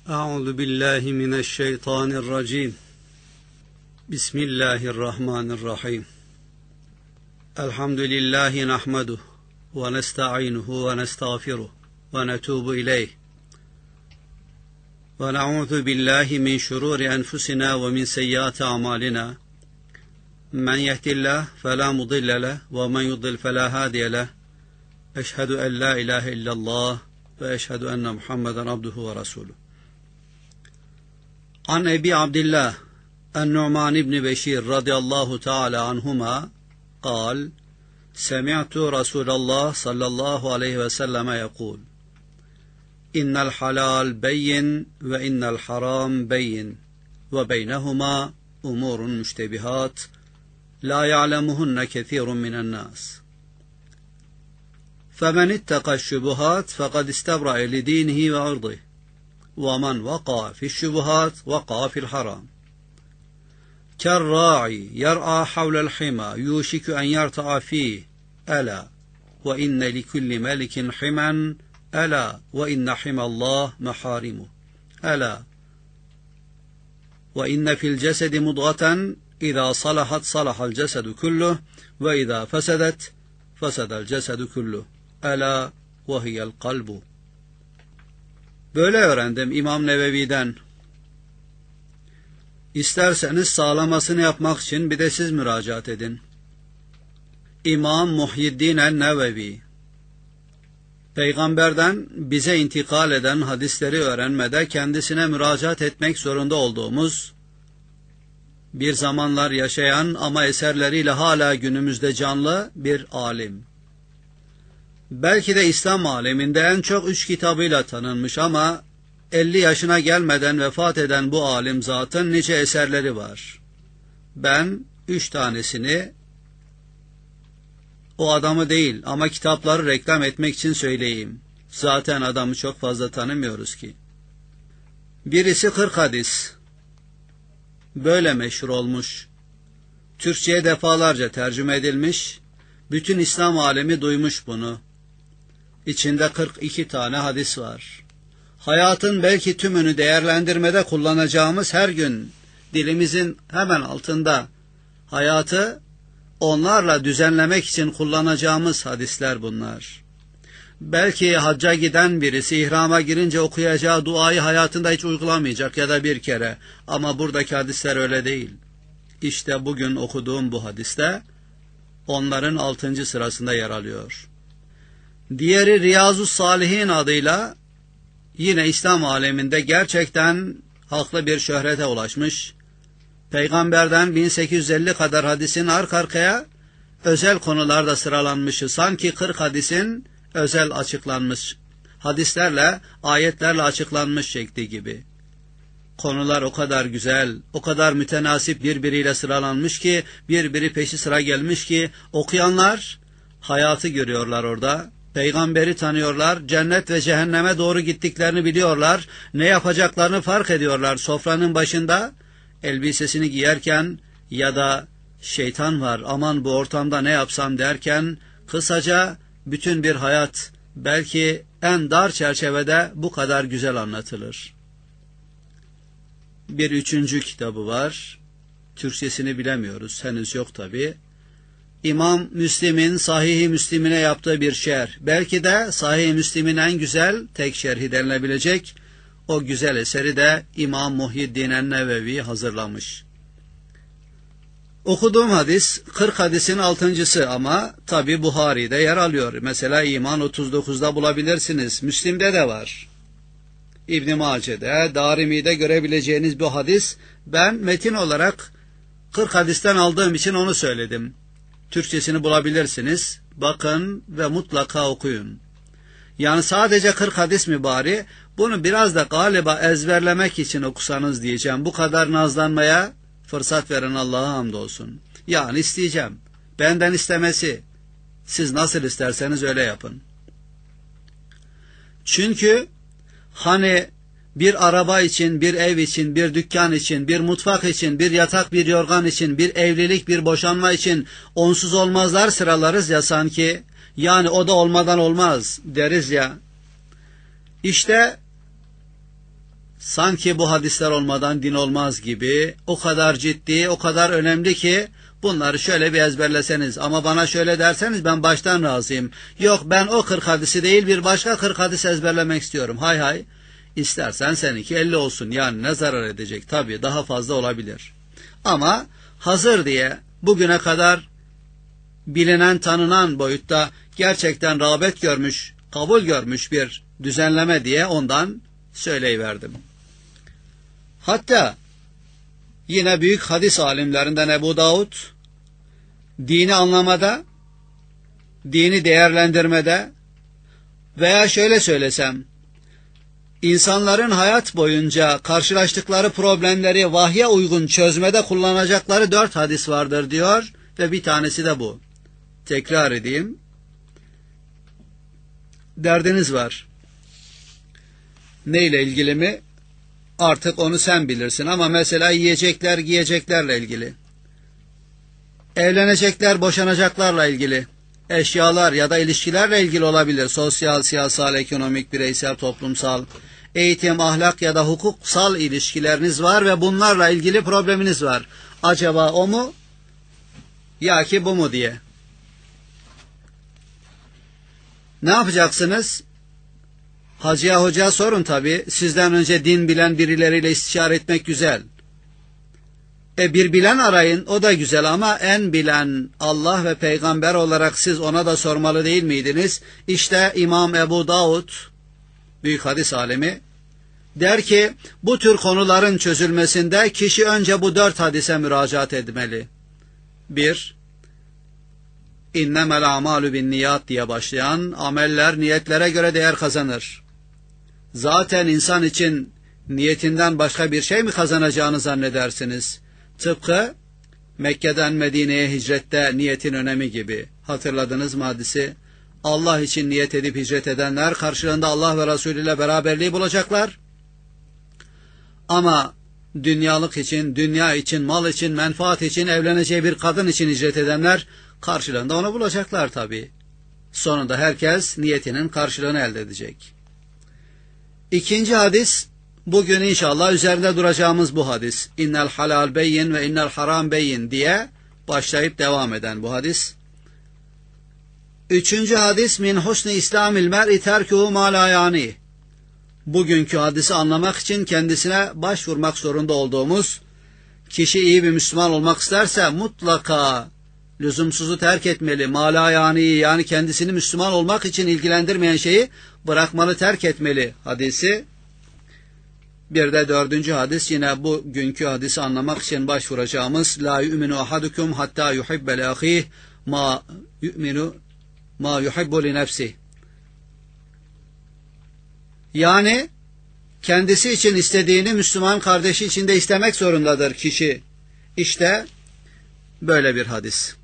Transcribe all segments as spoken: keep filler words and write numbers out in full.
Euzu billahi mineşşeytanirracim. Bismillahirrahmanirrahim. Elhamdülillahi nahmeduhu ve nestaînuhu ve nestağfiruh ve netûbu ileyh. Ve na'ûzu billahi min şurûri enfusina ve min seyyiâti a'mâlinâ. Men yehdihillah felâ mudille leh ve men yudlil felâ hâdiye leh. Eşhedü en lâ ilâhe illallah ve eşhedü enne Muhammeden abduhu ve rasûluh. An Ebi Abdillah En-Nu'man ibn Beşir radıyallahu teala anhuma قال سمعت رسول الله صلى الله عليه وسلم يقول إن الحلال بين وإن الحرام بين وبينهما أمور مشتبهات لا يعلمهن كثير من الناس فمن اتقى الشبهات فقد استبرأ لدينه وعرضه ومن وقع في الشبهات وقع في الحرام كالراعي يرعى حول الحمى يوشك أن يرتع فيه ألا وإن لكل ملك حما ألا وإن حمى الله محارمه ألا وإن في الجسد مضغة إذا صلحت صلح الجسد كله وإذا فسدت فسد الجسد كله ألا وهي القلب. Böyle öğrendim İmam Nevevi'den. İsterseniz sağlamasını yapmak için bir de siz müracaat edin. İmam Muhyiddin el-Nevevi, Peygamberden bize intikal eden hadisleri öğrenmede kendisine müracaat etmek zorunda olduğumuz, bir zamanlar yaşayan ama eserleriyle hala günümüzde canlı bir alim. Belki de İslam aleminde en çok üç kitabıyla tanınmış ama elli yaşına gelmeden vefat eden bu alim zatın nice eserleri var. Ben üç tanesini o adamı değil ama kitapları reklam etmek için söyleyeyim. Zaten adamı çok fazla tanımıyoruz ki. Birisi kırk hadis. Böyle meşhur olmuş. Türkçe'ye defalarca tercüme edilmiş. Bütün İslam alemi duymuş bunu. İçinde kırk iki tane hadis var. Hayatın belki tümünü değerlendirmede kullanacağımız her gün dilimizin hemen altında hayatı onlarla düzenlemek için kullanacağımız hadisler bunlar. Belki hacca giden birisi ihrama girince okuyacağı duayı hayatında hiç uygulamayacak ya da bir kere. Ama buradaki hadisler öyle değil. İşte bugün okuduğum bu hadiste onların altıncı sırasında yer alıyor. Diğeri Riyazus Salihin adıyla yine İslam aleminde gerçekten haklı bir şöhrete ulaşmış. Peygamberden bin sekiz yüz elli kadar hadisin arka arkaya özel konularda sıralanmışı, sanki kırk hadisin özel açıklanmış, hadislerle, ayetlerle açıklanmış şekli gibi. Konular o kadar güzel, o kadar mütenasip birbiriyle sıralanmış ki, birbiri peşi sıra gelmiş ki, okuyanlar hayatı görüyorlar orada. Peygamberi tanıyorlar, cennet ve cehenneme doğru gittiklerini biliyorlar, ne yapacaklarını fark ediyorlar sofranın başında, elbisesini giyerken ya da şeytan var aman bu ortamda ne yapsam derken, kısaca bütün bir hayat belki en dar çerçevede bu kadar güzel anlatılır. Bir üçüncü kitabı var, Türkçesini bilemiyoruz, henüz yok tabi. İmam Müslim'in Sahih-i Müslim'ine yaptığı bir şerh. Belki de Sahih-i Müslim'in en güzel tek şerhi denilebilecek o güzel eseri de İmam Muhyiddin el-Nevevi hazırlamış. Okuduğum hadis kırk hadisin altıncısı ama tabi Buhari'de yer alıyor. Mesela İman otuz dokuzda bulabilirsiniz. Müslim'de de var. İbn-i Mace'de, Darimi'de görebileceğiniz bu hadis, ben metin olarak kırk hadisten aldığım için onu söyledim. Türkçesini bulabilirsiniz. Bakın ve mutlaka okuyun. Yani sadece kırk hadis mi bari? Bunu biraz da galiba ezberlemek için okusanız diyeceğim. Bu kadar nazlanmaya fırsat veren Allah'a hamdolsun. Yani isteyeceğim. Benden istemesi. Siz nasıl isterseniz öyle yapın. Çünkü hani bir araba için, bir ev için, bir dükkan için, bir mutfak için, bir yatak, bir yorgan için, bir evlilik, bir boşanma için onsuz olmazlar sıralarız ya sanki. Yani o da olmadan olmaz deriz ya. İşte Sanki bu hadisler olmadan din olmaz gibi, o kadar ciddi, o kadar önemli ki bunları şöyle bir ezberleseniz ama bana şöyle derseniz ben baştan razıyım. Yok, ben o kırk hadisi değil bir başka kırk hadis ezberlemek istiyorum. Hay hay, istersen seninki elli olsun, yani ne zarar edecek? Tabii daha fazla olabilir. Ama hazır diye bugüne kadar bilinen tanınan boyutta gerçekten rağbet görmüş, kabul görmüş bir düzenleme diye ondan söyleyiverdim. Hatta yine büyük hadis alimlerinden Ebu Davud, dini anlamada, dini değerlendirmede veya şöyle söylesem, insanların hayat boyunca karşılaştıkları problemleri vahye uygun çözmede kullanacakları dört hadis vardır diyor ve bir tanesi de bu. Tekrar edeyim. Derdiniz var. Neyle ilgili mi? Artık onu sen bilirsin ama mesela yiyecekler, giyeceklerle ilgili. Evlenecekler, boşanacaklarla ilgili. Eşyalar ya da ilişkilerle ilgili olabilir. Sosyal, siyasal, ekonomik, bireysel, toplumsal, eğitim, ahlak ya da hukuksal ilişkileriniz var ve bunlarla ilgili probleminiz var. Acaba o mu? Ya ki bu mu diye. Ne yapacaksınız? Hacıya hocaya sorun tabi. Sizden önce din bilen birileriyle istişare etmek güzel. E bir bilen arayın, o da güzel ama en bilen Allah ve peygamber olarak siz ona da sormalı değil miydiniz? İşte İmam Ebu Davud, büyük hadis alemi, der ki bu tür konuların çözülmesinde kişi önce bu dört hadise müracaat etmeli. Bir, İnnemel a'malu bin niyat diye başlayan ameller niyetlere göre değer kazanır. Zaten insan için niyetinden başka bir şey mi kazanacağını zannedersiniz? Tıpkı Mekke'den Medine'ye hicrette niyetin önemi gibi. Hatırladınız mı hadisi? Allah için niyet edip hicret edenler karşılığında Allah ve Resulü ile beraberliği bulacaklar. Ama dünyalık için, dünya için, mal için, menfaat için, evleneceği bir kadın için hicret edenler karşılığında onu bulacaklar tabii. Sonunda herkes niyetinin karşılığını elde edecek. İkinci hadis, bugün inşallah üzerinde duracağımız bu hadis. İnnel halal beyin ve innel haram beyin diye başlayıp devam eden bu hadis. Üçüncü hadis, min husni islamil mer'i terkuhu ma la yani. Bugünkü hadisi anlamak için kendisine başvurmak zorunda olduğumuz, kişi iyi bir Müslüman olmak isterse mutlaka lüzumsuzu terk etmeli. Mala yani, yani kendisini Müslüman olmak için ilgilendirmeyen şeyi bırakmalı, terk etmeli hadisi. Bir de dördüncü hadis, yine bugünkü hadisi anlamak için başvuracağımız, la yu'minu ahadukum hatta yuhibbe li ahih ma yu'minu ma yuhibbu li nefsih. Yani kendisi için istediğini Müslüman kardeşi için de istemek zorundadır kişi. İşte böyle bir hadis.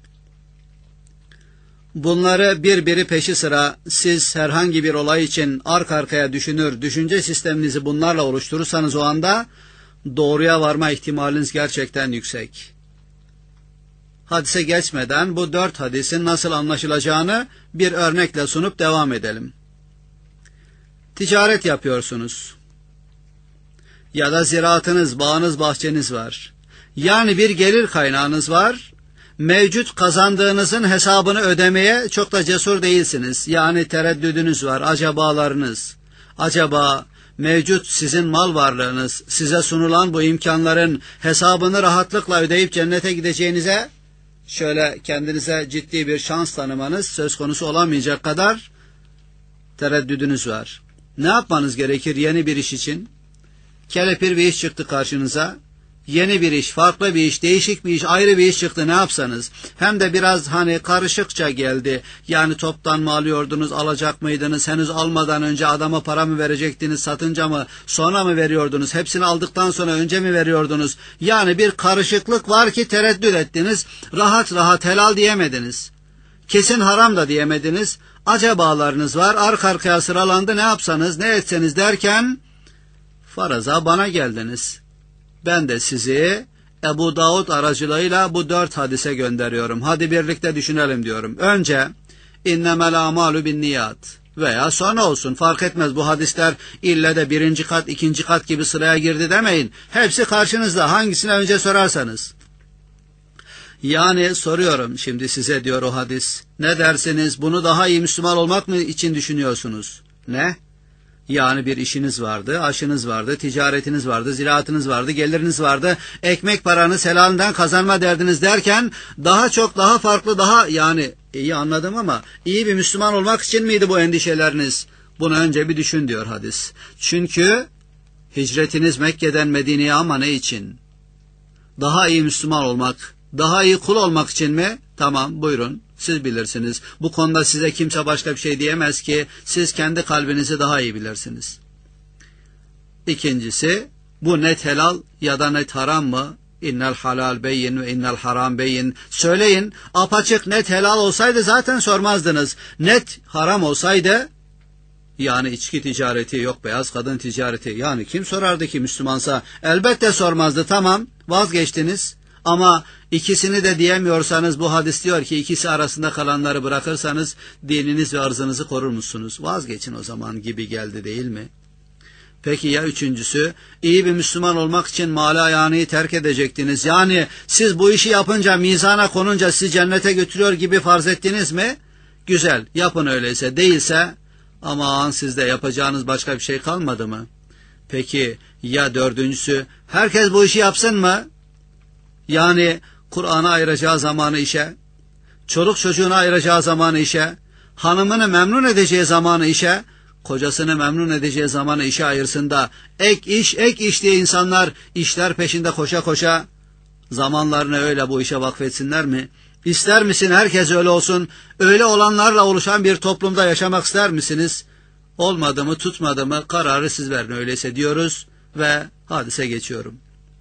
Bunları bir biri peşi sıra siz herhangi bir olay için arka arkaya düşünür, düşünce sisteminizi bunlarla oluşturursanız o anda doğruya varma ihtimaliniz gerçekten yüksek. Hadise geçmeden bu dört hadisin nasıl anlaşılacağını bir örnekle sunup devam edelim. Ticaret yapıyorsunuz. Ya da ziraatınız, bağınız, bahçeniz var. Yani bir gelir kaynağınız var. Mevcut kazandığınızın hesabını ödemeye çok da cesur değilsiniz. Yani tereddüdünüz var, acabalarınız. Acaba mevcut sizin mal varlığınız, size sunulan bu imkanların hesabını rahatlıkla ödeyip cennete gideceğinize, şöyle kendinize ciddi bir şans tanımanız söz konusu olamayacak kadar tereddüdünüz var. Ne yapmanız gerekir yeni bir iş için? Kelepir bir iş çıktı karşınıza. Yeni bir iş, farklı bir iş, değişik bir iş, ayrı bir iş çıktı, ne yapsanız? Hem de biraz hani karışıkça geldi. Yani toptan mı alıyordunuz, alacak mıydınız? Henüz almadan önce adama para mı verecektiniz, satınca mı, sonra mı veriyordunuz? Hepsini aldıktan sonra önce mi veriyordunuz? Yani bir karışıklık var ki tereddüt ettiniz. Rahat rahat helal diyemediniz. Kesin haram da diyemediniz. Acabalarınız var, arka arkaya sıralandı, ne yapsanız, ne etseniz derken faraza bana geldiniz. Ben de sizi Ebu Davud aracılığıyla bu dört hadise gönderiyorum. Hadi birlikte düşünelim diyorum. Önce innemel amalu bin niyat veya sonra olsun, fark etmez. Bu hadisler ille de birinci kat, ikinci kat gibi sıraya girdi demeyin. Hepsi karşınızda, hangisine önce sorarsanız. Yani soruyorum şimdi size, diyor o hadis. Ne dersiniz? Bunu daha iyi Müslüman olmak mı için düşünüyorsunuz? Ne? Yani bir işiniz vardı, aşınız vardı, ticaretiniz vardı, ziraatınız vardı, geliriniz vardı, ekmek paranız helalinden kazanma derdiniz derken daha çok, daha farklı, daha yani iyi anladım ama iyi bir Müslüman olmak için miydi bu endişeleriniz? Bunu önce bir düşün diyor hadis. Çünkü hicretiniz Mekke'den Medine'ye, ama ne için? Daha iyi Müslüman olmak, daha iyi kul olmak için mi? Tamam, buyurun. Siz bilirsiniz. Bu konuda size kimse başka bir şey diyemez ki, siz kendi kalbinizi daha iyi bilirsiniz. İkincisi, bu net helal ya da net haram mı? İnnel halal beyin ve innel haram beyin. Söyleyin, apaçık net helal olsaydı zaten sormazdınız. Net haram olsaydı, yani içki ticareti, yok beyaz kadın ticareti, yani kim sorardı ki Müslümansa? Elbette sormazdı. Tamam, vazgeçtiniz. Ama ikisini de diyemiyorsanız, bu hadis diyor ki ikisi arasında kalanları bırakırsanız dininiz ve arzınızı korur musunuz? Vazgeçin o zaman gibi geldi, değil mi? Peki ya üçüncüsü? İyi bir Müslüman olmak için mâle ayâniyi terk edecektiniz. Yani siz bu işi yapınca, mizana konunca sizi cennete götürüyor gibi farz ettiniz mi? Güzel, yapın öyleyse. Değilse, aman sizde yapacağınız başka bir şey kalmadı mı? Peki ya dördüncüsü? Herkes bu işi yapsın mı? Yani Kur'an'a ayıracağı zamanı işe, çoluk çocuğuna ayıracağı zamanı işe, hanımını memnun edeceği zamanı işe, kocasını memnun edeceği zamanı işe ayırsın da ek iş, ek iş diye insanlar işler peşinde koşa koşa zamanlarını öyle bu işe vakfetsinler mi? İster misin herkes öyle olsun? Öyle olanlarla oluşan bir toplumda yaşamak ister misiniz? Olmadı mı, tutmadı mı, kararı siz verin öyleyse diyoruz ve hadise geçiyorum.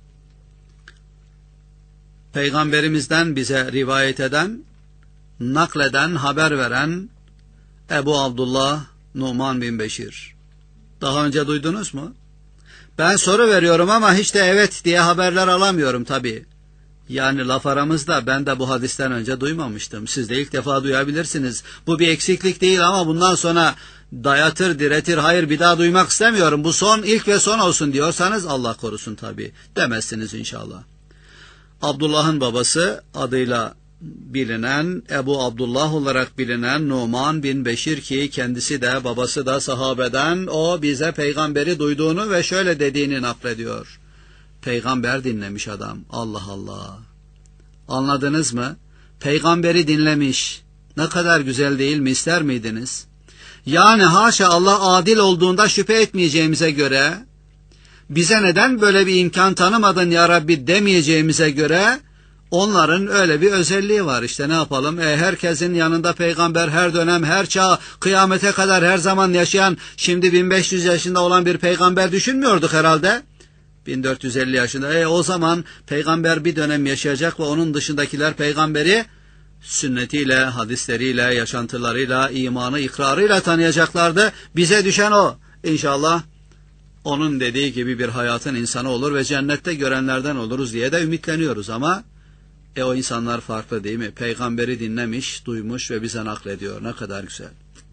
Peygamberimizden bize rivayet eden, nakleden, haber veren Ebu Abdullah Numan bin Beşir. Daha önce duydunuz mu? Ben soru veriyorum ama hiç de evet diye haberler alamıyorum tabii. Yani laf aramızda, ben de bu hadisten önce duymamıştım. Siz de ilk defa duyabilirsiniz. Bu bir eksiklik değil ama bundan sonra dayatır, diretir, hayır bir daha duymak istemiyorum, bu son, ilk ve son olsun diyorsanız Allah korusun tabii. Demezsiniz inşallah. Abdullah'ın babası adıyla bilinen, Ebu Abdullah olarak bilinen Numan bin Beşir, ki kendisi de babası da sahabeden, o bize peygamberi duyduğunu ve şöyle dediğini naklediyor. Peygamber dinlemiş adam. Allah Allah. Anladınız mı? Peygamberi dinlemiş. Ne kadar güzel değil mi, ister miydiniz? Yani haşa, Allah adil olduğunda şüphe etmeyeceğimize göre, bize neden böyle bir imkan tanımadın ya Rabbi demeyeceğimize göre, onların öyle bir özelliği var. İşte ne yapalım? E, herkesin yanında peygamber, her dönem, her çağ, kıyamete kadar her zaman yaşayan, şimdi bin beş yüz yaşında olan bir peygamber düşünmüyorduk herhalde. bin dört yüz elli yaşında. E, o zaman peygamber bir dönem yaşayacak ve onun dışındakiler peygamberi sünnetiyle, hadisleriyle, yaşantılarıyla, imanı, ikrarıyla tanıyacaklardı. Bize düşen o. İnşallah onun dediği gibi bir hayatın insanı olur ve cennette görenlerden oluruz diye de ümitleniyoruz ama e o insanlar farklı, değil mi? Peygamberi dinlemiş, duymuş ve bize naklediyor. Ne kadar güzel.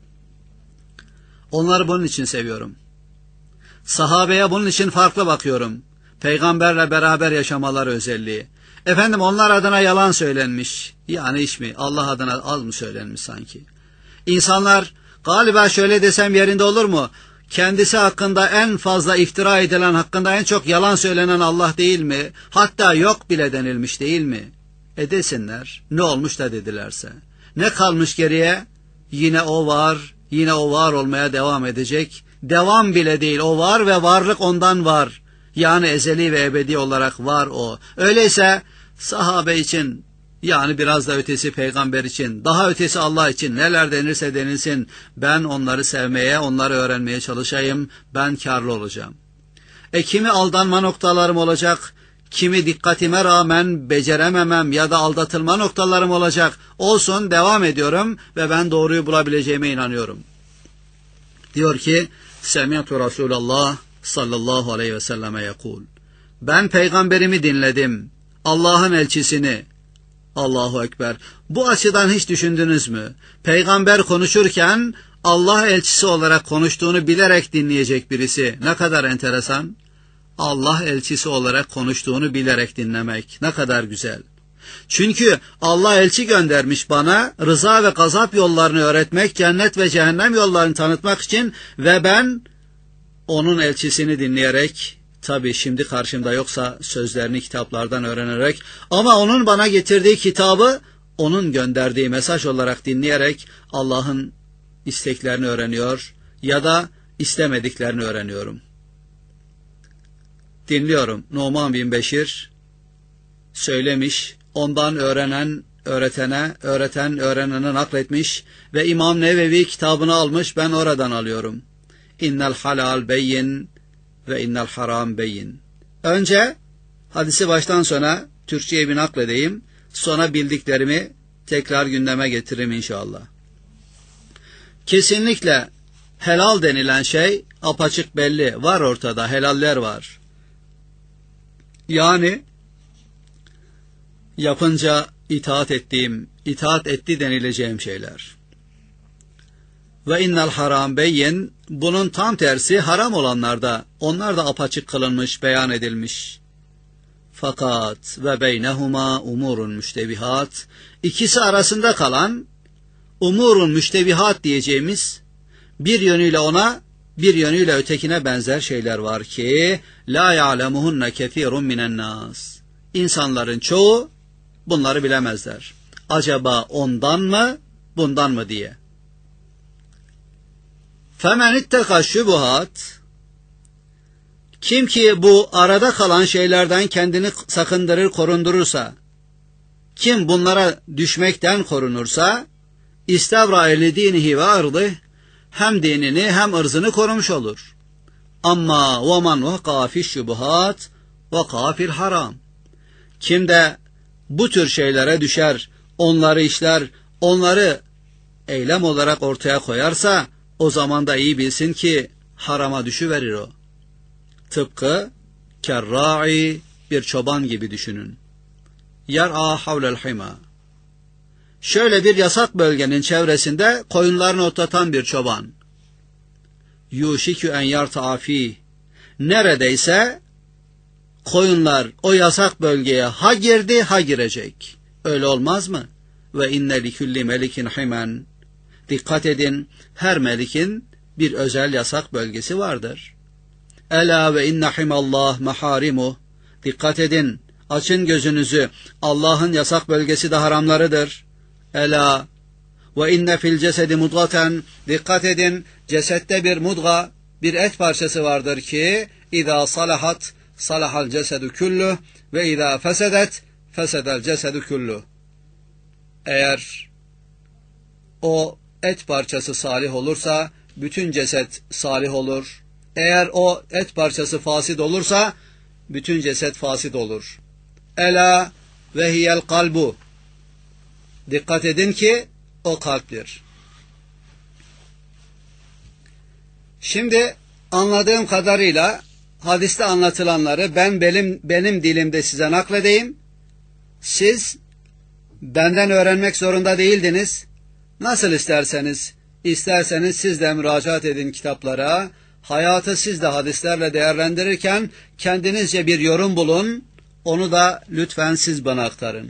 Onları bunun için seviyorum. Sahabeye bunun için farklı bakıyorum. Peygamberle beraber yaşamaları özelliği. Efendim, onlar adına yalan söylenmiş. Yani iş mi? Allah adına az mı söylenmiş sanki? İnsanlar, galiba şöyle desem yerinde olur mu? Kendisi hakkında en fazla iftira edilen, hakkında en çok yalan söylenen Allah değil mi? Hatta yok bile denilmiş, değil mi? E desinler, ne olmuş da dedilerse. Ne kalmış geriye? Yine o var, yine o var olmaya devam edecek. Devam bile değil, o var ve varlık ondan var. Yani ezeli ve ebedi olarak var o. Öyleyse sahabe için, yani biraz da ötesi peygamber için, daha ötesi Allah için neler denirse denilsin, ben onları sevmeye, onları öğrenmeye çalışayım, ben kârlı olacağım. E kimi aldanma noktalarım olacak, kimi dikkatime rağmen becerememem ya da aldatılma noktalarım olacak. Olsun, devam ediyorum ve ben doğruyu bulabileceğime inanıyorum. Diyor ki, Semi'tu Resulallah sallallahu aleyhi ve selleme yekul. Ben peygamberimi dinledim, Allah'ın elçisini. Allahu Ekber. Bu açıdan hiç düşündünüz mü? Peygamber konuşurken Allah elçisi olarak konuştuğunu bilerek dinleyecek birisi. Ne kadar enteresan. Allah elçisi olarak konuştuğunu bilerek dinlemek. Ne kadar güzel. Çünkü Allah elçi göndermiş bana rıza ve gazap yollarını öğretmek, cennet ve cehennem yollarını tanıtmak için ve ben onun elçisini dinleyerek, tabii şimdi karşımda yoksa sözlerini kitaplardan öğrenerek ama onun bana getirdiği kitabı onun gönderdiği mesaj olarak dinleyerek Allah'ın isteklerini öğreniyor ya da istemediklerini öğreniyorum. Dinliyorum. Numan bin Beşir söylemiş, ondan öğrenen öğretene, öğreten öğrenene nakletmiş ve İmam Nevevi kitabını almış, ben oradan alıyorum. İnnel halal beyin ve innel haram beyin. Önce hadisi baştan sona Türkçe'ye bir nakledeyim, sonra bildiklerimi tekrar gündeme getiririm inşallah. Kesinlikle helal denilen şey apaçık belli, var ortada, helaller var. Yani yapınca itaat ettiğim, itaat etti denileceğim şeyler. Ve innel haram beyin, bunun tam tersi haram olanlarda, onlar da apaçık kılınmış, beyan edilmiş. Fakat ve beynehuma umurun müştebihat, ikisi arasında kalan umurun müştebihat diyeceğimiz bir yönüyle ona, bir yönüyle ötekine benzer şeyler var ki la ya'lemuhunne kethirun minen nas. İnsanların çoğu bunları bilemezler. Acaba ondan mı, bundan mı diye. Femen itteka şubuhat, kim ki bu arada kalan şeylerden kendini sakındırır, korundurursa, kim bunlara düşmekten korunursa, İstavra eli dinihi ve ardih, hem dinini hem ırzını korumuş olur. Amma وَمَنْ وَقَى فِي الشُّبُهَاتِ وَقَى فِي الْحَرَامِ. Kim de bu tür şeylere düşer, onları işler, onları eylem olarak ortaya koyarsa, o zaman da iyi bilsin ki harama düşüverir o. Tıpkı kerra'i, bir çoban gibi düşünün. Yar'a havlel hima. Şöyle bir yasak bölgenin çevresinde koyunlarını otlatan bir çoban. Yuşikü en yarta'a fîh. Neredeyse koyunlar o yasak bölgeye ha girdi ha girecek. Öyle olmaz mı? Ve inne likulli melikin himen. Dikkat edin, her melikin bir özel yasak bölgesi vardır. Ela ve inne himallah maharimuh. Dikkat edin, açın gözünüzü, Allah'ın yasak bölgesi de haramlarıdır. Ela ve inne fil cesedi mudgaten. Dikkat edin, cesette bir mudga, bir et parçası vardır ki İza salahat salahal cesedu kullu ve iza fesedet fesedel cesedu kullu. Eğer o et parçası salih olursa bütün ceset salih olur. Eğer o et parçası fasid olursa bütün ceset fasid olur. Ela ve hiyel kalbu. Dikkat edin ki o kalptir. Şimdi anladığım kadarıyla hadiste anlatılanları ben benim, benim dilimde size nakledeyim. Siz benden öğrenmek zorunda değildiniz. Nasıl isterseniz, isterseniz siz de müracaat edin kitaplara. Hayatı siz de hadislerle değerlendirirken kendinizce bir yorum bulun. Onu da lütfen siz bana aktarın.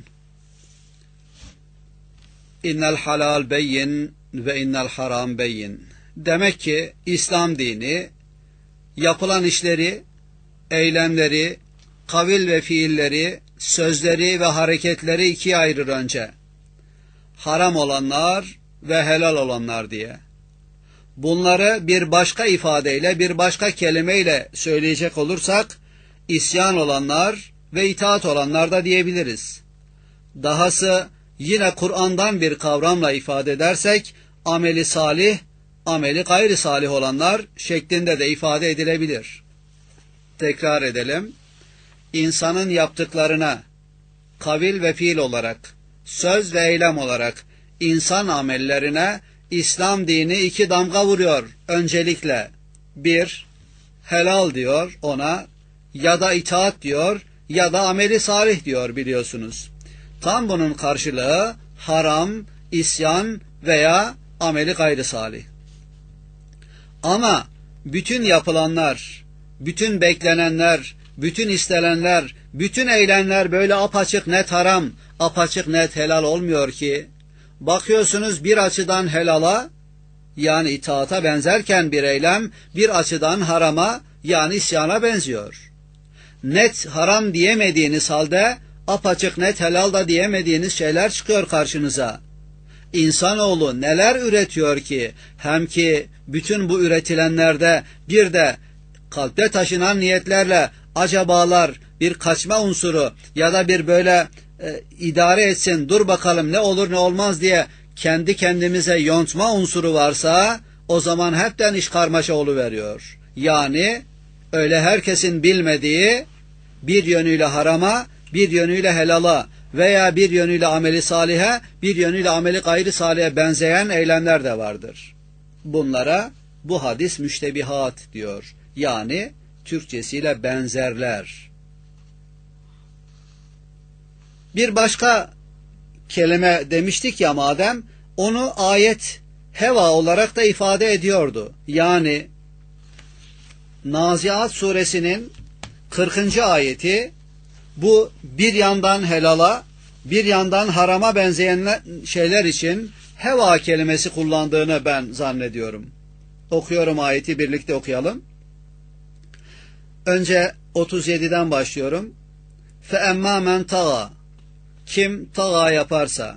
İnnel halal beyin ve innel haram beyin. Demek ki İslam dini yapılan işleri, eylemleri, kavil ve fiilleri, sözleri ve hareketleri ikiye ayırır önce. Haram olanlar ve helal olanlar diye. Bunları bir başka ifadeyle, bir başka kelimeyle söyleyecek olursak, isyan olanlar ve itaat olanlar da diyebiliriz. Dahası yine Kur'an'dan bir kavramla ifade edersek, ameli salih, ameli gayri salih olanlar şeklinde de ifade edilebilir. Tekrar edelim. İnsanın yaptıklarına kavil ve fiil olarak, söz ve eylem olarak insan amellerine İslam dini iki damga vuruyor. Öncelikle bir, helal diyor ona, ya da itaat diyor, ya da ameli salih diyor biliyorsunuz. Tam bunun karşılığı haram, isyan veya ameli gayri salih. Ama bütün yapılanlar, bütün beklenenler, bütün istenenler, bütün eylemler böyle apaçık net haram, apaçık net helal olmuyor ki. Bakıyorsunuz bir açıdan helala, yani itaata benzerken bir eylem, bir açıdan harama, yani isyana benziyor. Net haram diyemediğiniz halde, apaçık net helal da diyemediğiniz şeyler çıkıyor karşınıza. İnsanoğlu neler üretiyor ki, hem ki bütün bu üretilenlerde bir de kalpte taşınan niyetlerle acabalar, bir kaçma unsuru ya da bir böyle e, idare etsin, dur bakalım ne olur ne olmaz diye kendi kendimize yontma unsuru varsa, o zaman hepten iş karmaşa oluveriyor. Yani öyle herkesin bilmediği bir yönüyle harama, bir yönüyle helala veya bir yönüyle ameli salihe, bir yönüyle ameli gayri salihe benzeyen eylemler de vardır. Bunlara bu hadis müştebihat diyor. Yani Türkçesiyle benzerler. Bir başka kelime demiştik ya madem, onu ayet heva olarak da ifade ediyordu. Yani Naziat suresinin kırkıncı ayeti bu bir yandan helala, bir yandan harama benzeyen şeyler için heva kelimesi kullandığını ben zannediyorum. Okuyorum ayeti, birlikte okuyalım. Önce otuz yediden başlıyorum. فَاَمَّا مَنْ تَغَى Kim tağa yaparsa.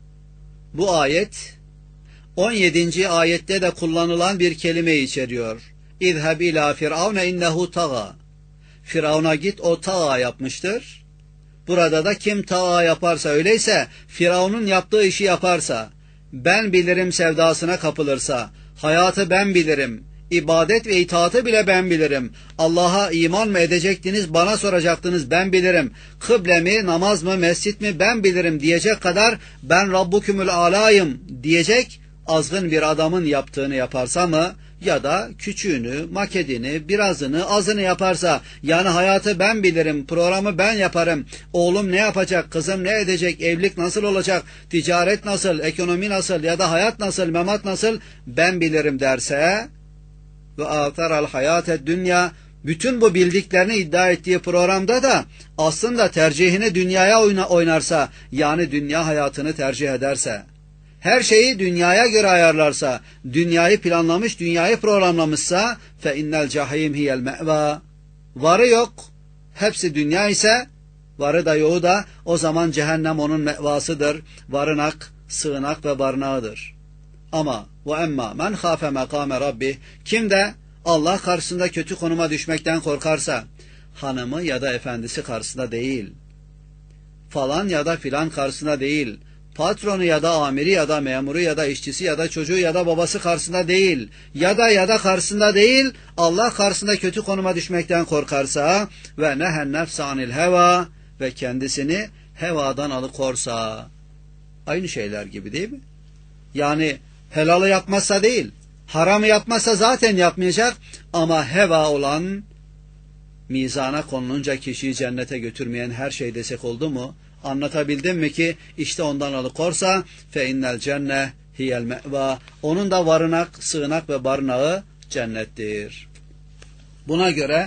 Bu ayet on yedinci ayette de kullanılan bir kelime içeriyor. اِذْهَبْ اِلَى فِرْعَوْنَ اِنَّهُ تَغَى Firavun'a git, o tağa yapmıştır. Burada da kim tağa yaparsa, öyleyse Firavun'un yaptığı işi yaparsa, ben bilirim sevdasına kapılırsa, hayatı ben bilirim, ibadet ve itaatı bile ben bilirim, Allah'a iman mı edecektiniz, bana soracaktınız, ben bilirim, kıble mi, namaz mı, mescit mi, ben bilirim diyecek kadar ben Rabbukümül Alâ'yım diyecek azgın bir adamın yaptığını yaparsa mı, ya da küçüğünü, makedini, birazını, azını yaparsa, yani hayatı ben bilirim, programı ben yaparım, oğlum ne yapacak, kızım ne edecek, evlilik nasıl olacak, ticaret nasıl, ekonomi nasıl ya da hayat nasıl, memat nasıl, ben bilirim derse ve âtaral hayâted dünya, bütün bu bildiklerini iddia ettiği programda da aslında tercihini dünyaya oynarsa, yani dünya hayatını tercih ederse, her şeyi dünyaya göre ayarlarsa, dünyayı planlamış, dünyayı programlamışsa, fe innel cahim hiyel me'va. Varı yok, hepsi dünya ise, varı da yoğu da, o zaman cehennem onun mevasıdır, barınak, sığınak ve barınağıdır. Ama ve emma men khafe makame rabbi, kim de Allah karşısında kötü konuma düşmekten korkarsa, hanımı ya da efendisi karşısında değil, falan ya da filan karşısında değil, patronu ya da amiri ya da memuru ya da işçisi ya da çocuğu ya da babası karşısında değil, ya da ya da karşısında değil, Allah karşısında kötü konuma düşmekten korkarsa ve nehen nefse anil heva, ve kendisini hevadan alıkorsa, aynı şeyler gibi değil mi? Yani helalı yapmazsa değil, haramı yapmazsa zaten yapmayacak, ama heva olan, mizana konulunca kişiyi cennete götürmeyen her şey desek oldu mu? Anlatabildim mi ki işte ondan alıkorsa fe innel cenne hiyel me'va, onun da varınak, sığınak ve barınağı cennettir. Buna göre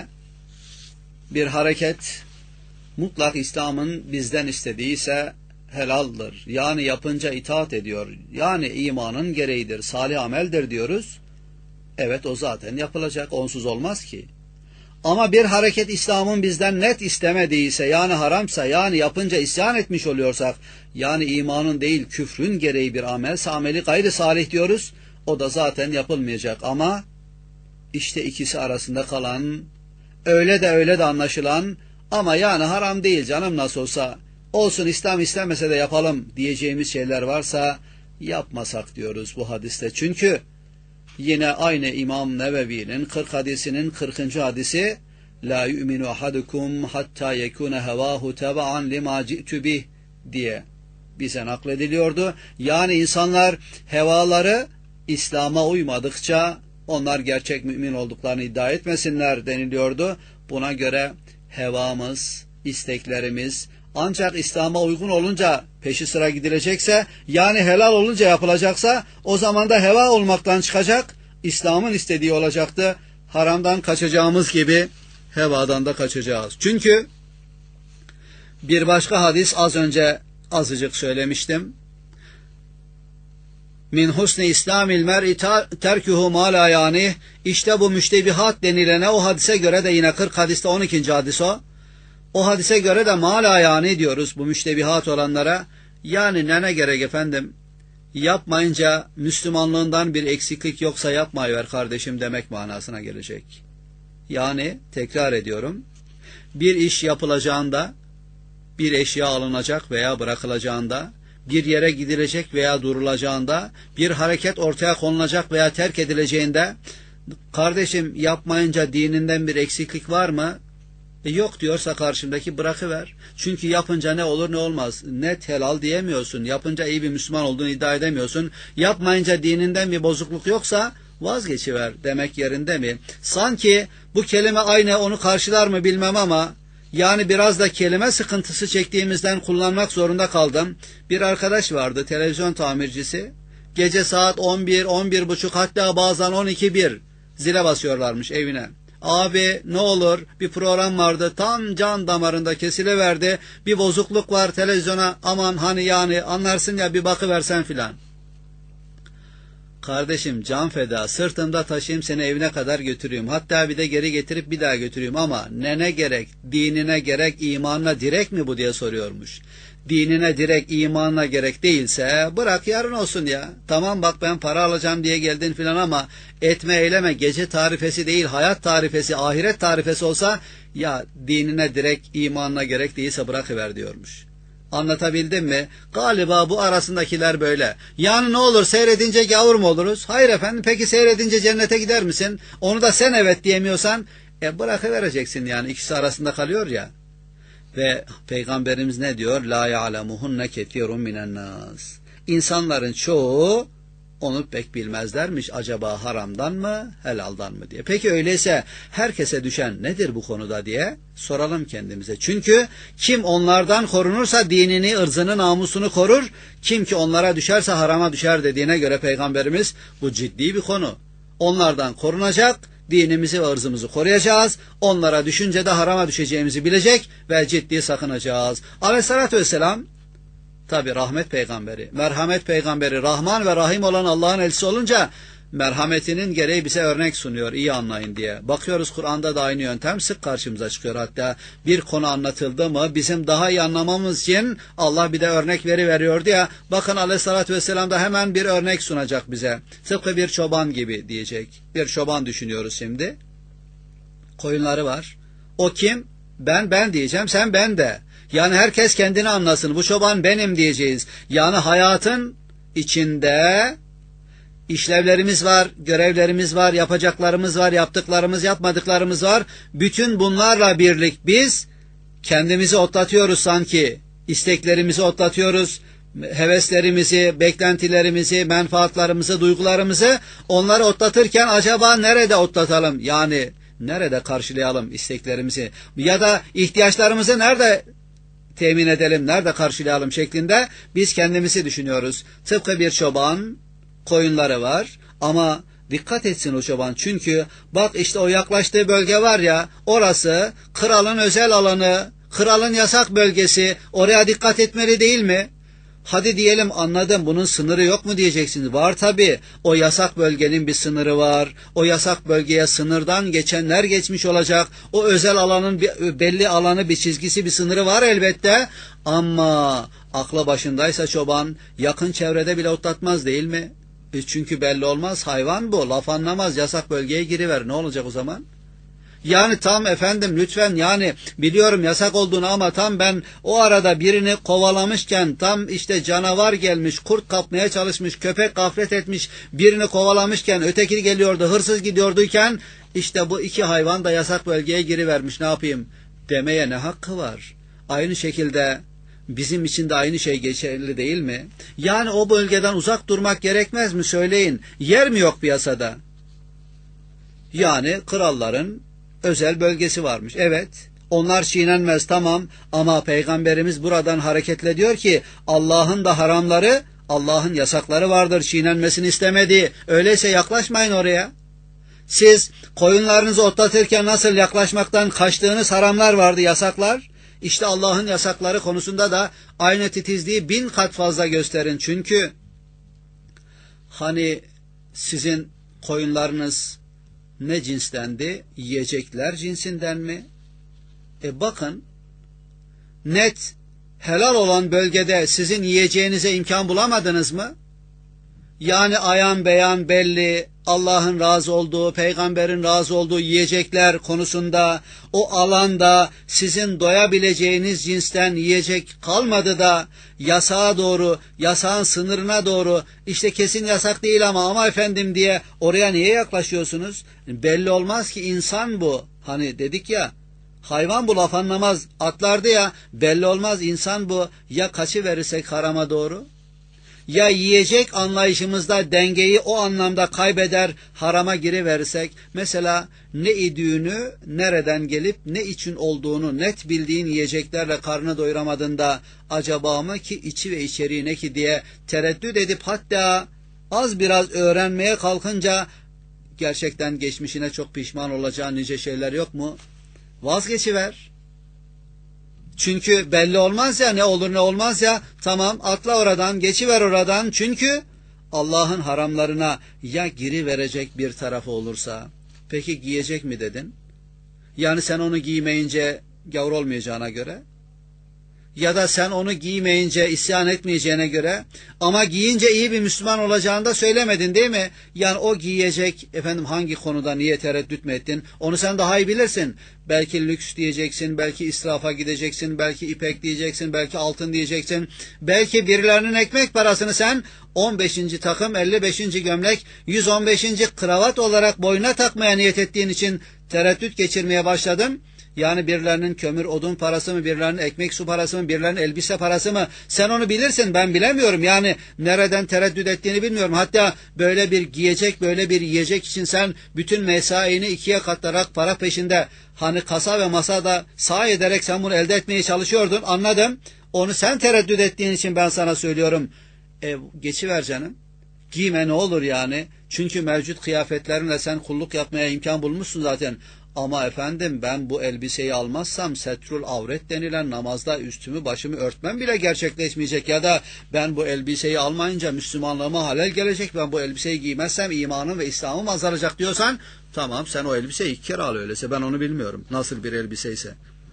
bir hareket mutlak İslam'ın bizden istediği ise helaldir. Yani yapınca itaat ediyor. Yani imanın gereğidir, salih ameldir diyoruz. Evet, o zaten yapılacak, onsuz olmaz ki. Ama bir hareket İslam'ın bizden net istemediyse, yani haramsa, yani yapınca isyan etmiş oluyorsak, yani imanın değil küfrün gereği bir amelse, ameli gayri salih diyoruz. O da zaten yapılmayacak. Ama işte ikisi arasında kalan, öyle de öyle de anlaşılan, ama yani haram değil canım, nasıl olsa olsun, İslam istemese de yapalım diyeceğimiz şeyler varsa yapmasak diyoruz bu hadiste. Çünkü yine aynı İmam Nevevi'nin kırk hadisinin kırkıncı hadisi, la yu'minu ahadukum hatta yekune hevahu teba'an lima ci'tu bih diye bize naklediliyordu. Yani insanlar hevaları İslam'a uymadıkça onlar gerçek mümin olduklarını iddia etmesinler deniliyordu. Buna göre hevamız, isteklerimiz ancak İslam'a uygun olunca peşi sıra gidilecekse, yani helal olunca yapılacaksa, o zaman da heva olmaktan çıkacak. İslam'ın istediği olacaktı. Haramdan kaçacağımız gibi hevadan da kaçacağız. Çünkü bir başka hadis az önce azıcık söylemiştim. Min husni İslamil mer'i terkuhu ma la yani. İşte bu müştebihat denilene, o hadise göre de yine kırk hadiste on ikinci hadis o. O hadise göre de ma la yani diyoruz bu müştebihat olanlara. Yani ne ne gerek efendim? Yapmayınca Müslümanlığından bir eksiklik yoksa yapmayıver kardeşim demek manasına gelecek. Yani tekrar ediyorum. Bir iş yapılacağında, bir eşya alınacak veya bırakılacağında, bir yere gidilecek veya durulacağında, bir hareket ortaya konulacak veya terk edileceğinde, kardeşim yapmayınca dininden bir eksiklik var mı? E yok diyorsa karşımdaki bırakıver. Çünkü yapınca ne olur ne olmaz. Net helal diyemiyorsun. Yapınca iyi bir Müslüman olduğunu iddia edemiyorsun. Yapmayınca dininden bir bozukluk yoksa vazgeçiver demek yerinde mi? Sanki bu kelime aynı onu karşılar mı bilmem ama yani biraz da kelime sıkıntısı çektiğimizden kullanmak zorunda kaldım. Bir arkadaş vardı, televizyon tamircisi. Gece saat on bir, on bir buçuk, hatta bazen on iki bir zile basıyorlarmış evine. Abi ne olur, bir program vardı, tam can damarında kesiliverdi, bir bozukluk var televizyona, aman hani yani anlarsın ya, bir bakıversen filan. Kardeşim can feda, sırtımda taşıyayım seni evine kadar götüreyim, hatta bir de geri getirip bir daha götüreyim ama ne ne gerek, dinine gerek, imanına direk mi bu diye soruyormuş. Dinine direk, imanına gerek değilse bırak yarın olsun ya. Tamam bak ben para alacağım diye geldin filan ama etme eyleme, gece tarifesi değil hayat tarifesi, ahiret tarifesi olsa ya dinine direk, imanına gerek değilse bırakıver diyormuş. Anlatabildim mi? Galiba bu arasındakiler böyle. Yani ne olur seyredince gavur mu oluruz? Hayır efendim, peki seyredince cennete gider misin? Onu da sen evet diyemiyorsan e bırakıvereceksin yani, ikisi arasında kalıyor ya. Ve Peygamberimiz ne diyor? La ya'lemuhunne ketirun minen nas. İnsanların çoğu onu pek bilmezlermiş. Acaba haramdan mı, helaldan mı diye. Peki öyleyse herkese düşen nedir bu konuda diye soralım kendimize. Çünkü kim onlardan korunursa dinini, ırzını, namusunu korur. Kim ki onlara düşerse harama düşer dediğine göre Peygamberimiz bu ciddi bir konu. Onlardan korunacak, dinimizi ve ırzımızı koruyacağız. Onlara düşünce de harama düşeceğimizi bilecek ve ciddi sakınacağız. Aleyhissalatü vesselam tabi rahmet peygamberi, merhamet peygamberi, Rahman ve Rahim olan Allah'ın elçisi olunca merhametinin gereği bize örnek sunuyor, iyi anlayın diye. Bakıyoruz Kur'an'da da aynı yöntem sık karşımıza çıkıyor. Hatta bir konu anlatıldı mı bizim daha iyi anlamamız için Allah bir de örnek veri veriyordu ya. Bakın Aleyhisselatü Vesselam da hemen bir örnek sunacak bize. Tıpkı bir çoban gibi diyecek. Bir çoban düşünüyoruz şimdi. Koyunları var. O kim? Ben ben diyeceğim, sen ben de. Yani herkes kendini anlasın. Bu çoban benim diyeceğiz. Yani hayatın içinde işlevlerimiz var, görevlerimiz var, yapacaklarımız var, yaptıklarımız, yapmadıklarımız var. Bütün bunlarla birlik biz kendimizi otlatıyoruz sanki. İsteklerimizi otlatıyoruz. Heveslerimizi, beklentilerimizi, menfaatlarımızı, duygularımızı onları otlatırken acaba nerede otlatalım? Yani nerede karşılayalım isteklerimizi? Ya da ihtiyaçlarımızı nerede temin edelim, nerede karşılayalım şeklinde biz kendimizi düşünüyoruz. Tıpkı bir çoban, koyunları var ama dikkat etsin o çoban, çünkü bak işte o yaklaştığı bölge var ya, orası kralın özel alanı, kralın yasak bölgesi, oraya dikkat etmeli değil mi? Hadi diyelim anladım, bunun sınırı yok mu diyeceksiniz. Var tabi, o yasak bölgenin bir sınırı var. O yasak bölgeye sınırdan geçenler geçmiş olacak. O özel alanın bir, belli alanı, bir çizgisi, bir sınırı var elbette. Ama akla başındaysa çoban yakın çevrede bile otlatmaz değil mi? E çünkü belli olmaz, hayvan bu, laf anlamaz, yasak bölgeye giriver, ne olacak o zaman? Yani tam efendim lütfen, yani biliyorum yasak olduğunu ama tam ben o arada birini kovalamışken, tam işte canavar gelmiş, kurt kapmaya çalışmış, köpek gaflet etmiş, birini kovalamışken, öteki geliyordu, hırsız gidiyorduyken işte bu iki hayvan da yasak bölgeye girivermiş, ne yapayım demeye ne hakkı var? Aynı şekilde bizim için de aynı şey geçerli değil mi? Yani o bölgeden uzak durmak gerekmez mi söyleyin? Yer mi yok piyasada? Yani kralların özel bölgesi varmış. Evet, onlar çiğnenmez, tamam, ama Peygamberimiz buradan hareketle diyor ki Allah'ın da haramları Allah'ın yasakları vardır, çiğnenmesini istemediği. Öyleyse yaklaşmayın oraya. Siz koyunlarınızı otlatırken nasıl yaklaşmaktan kaçtığınız haramlar vardı, yasaklar. İşte Allah'ın yasakları konusunda da aynı titizliği bin kat fazla gösterin. Çünkü hani sizin koyunlarınız ne cinstendi? Yiyecekler cinsinden mi? E bakın, net helal olan bölgede sizin yiyeceğinize imkan bulamadınız mı? Yani ayan beyan belli, Allah'ın razı olduğu, peygamberin razı olduğu yiyecekler konusunda o alanda sizin doyabileceğiniz cinsten yiyecek kalmadı da yasağa doğru, yasağın sınırına doğru, işte kesin yasak değil ama ama efendim diye oraya niye yaklaşıyorsunuz? Belli olmaz ki, insan bu. Hani dedik ya, hayvan bu laf anlamaz, atlardı ya, belli olmaz, insan bu. Ya kaçıverirsek harama doğru? Ya yiyecek anlayışımızda dengeyi o anlamda kaybeder, harama giriverirsek, mesela ne idüğünü, nereden gelip ne için olduğunu net bildiğin yiyeceklerle karnını doyuramadığında acaba mı ki, içi ve içeriği ne ki diye tereddüt edip hatta az biraz öğrenmeye kalkınca gerçekten geçmişine çok pişman olacağın nice şeyler yok mu? Vazgeçiver. Çünkü belli olmaz ya, ne olur ne olmaz ya, tamam atla oradan, geçiver oradan. Çünkü Allah'ın haramlarına ya giriverecek bir tarafı olursa, peki giyecek mi dedin? Yani sen onu giymeyince gavur olmayacağına göre, ya da sen onu giymeyince isyan etmeyeceğine göre, ama giyince iyi bir Müslüman olacağını da söylemedin değil mi? Yani o giyecek, efendim hangi konuda niye tereddüt mü ettin? Onu sen daha iyi bilirsin. Belki lüks diyeceksin, belki israfa gideceksin, belki ipek diyeceksin, belki altın diyeceksin. Belki birilerinin ekmek parasını sen on beşinci takım, elli beşinci gömlek, yüz on beşinci kravat olarak boyuna takmaya niyet ettiğin için tereddüt geçirmeye başladın. Yani birilerinin kömür, odun parası mı, birilerinin ekmek su parası mı, birilerinin elbise parası mı? Sen onu bilirsin, ben bilemiyorum. Yani nereden tereddüt ettiğini bilmiyorum. Hatta böyle bir giyecek, böyle bir yiyecek için sen bütün mesaini ikiye katlarak para peşinde, hani kasa ve masada sahi ederek sen bunu elde etmeye çalışıyordun. Anladım. Onu sen tereddüt ettiğin için ben sana söylüyorum. E, geçiver canım. Giyme ne olur yani. Çünkü mevcut kıyafetlerinle sen kulluk yapmaya imkan bulmuşsun zaten. Ama efendim ben bu elbiseyi almazsam setrul avret denilen namazda üstümü başımı örtmem bile gerçekleşmeyecek, ya da ben bu elbiseyi almayınca Müslümanlığıma halel gelecek, ben bu elbiseyi giymezsem imanım ve İslam'ım azalacak diyorsan, tamam sen o elbiseyi iki kere al, öyleyse ben onu bilmiyorum nasıl bir elbiseyse.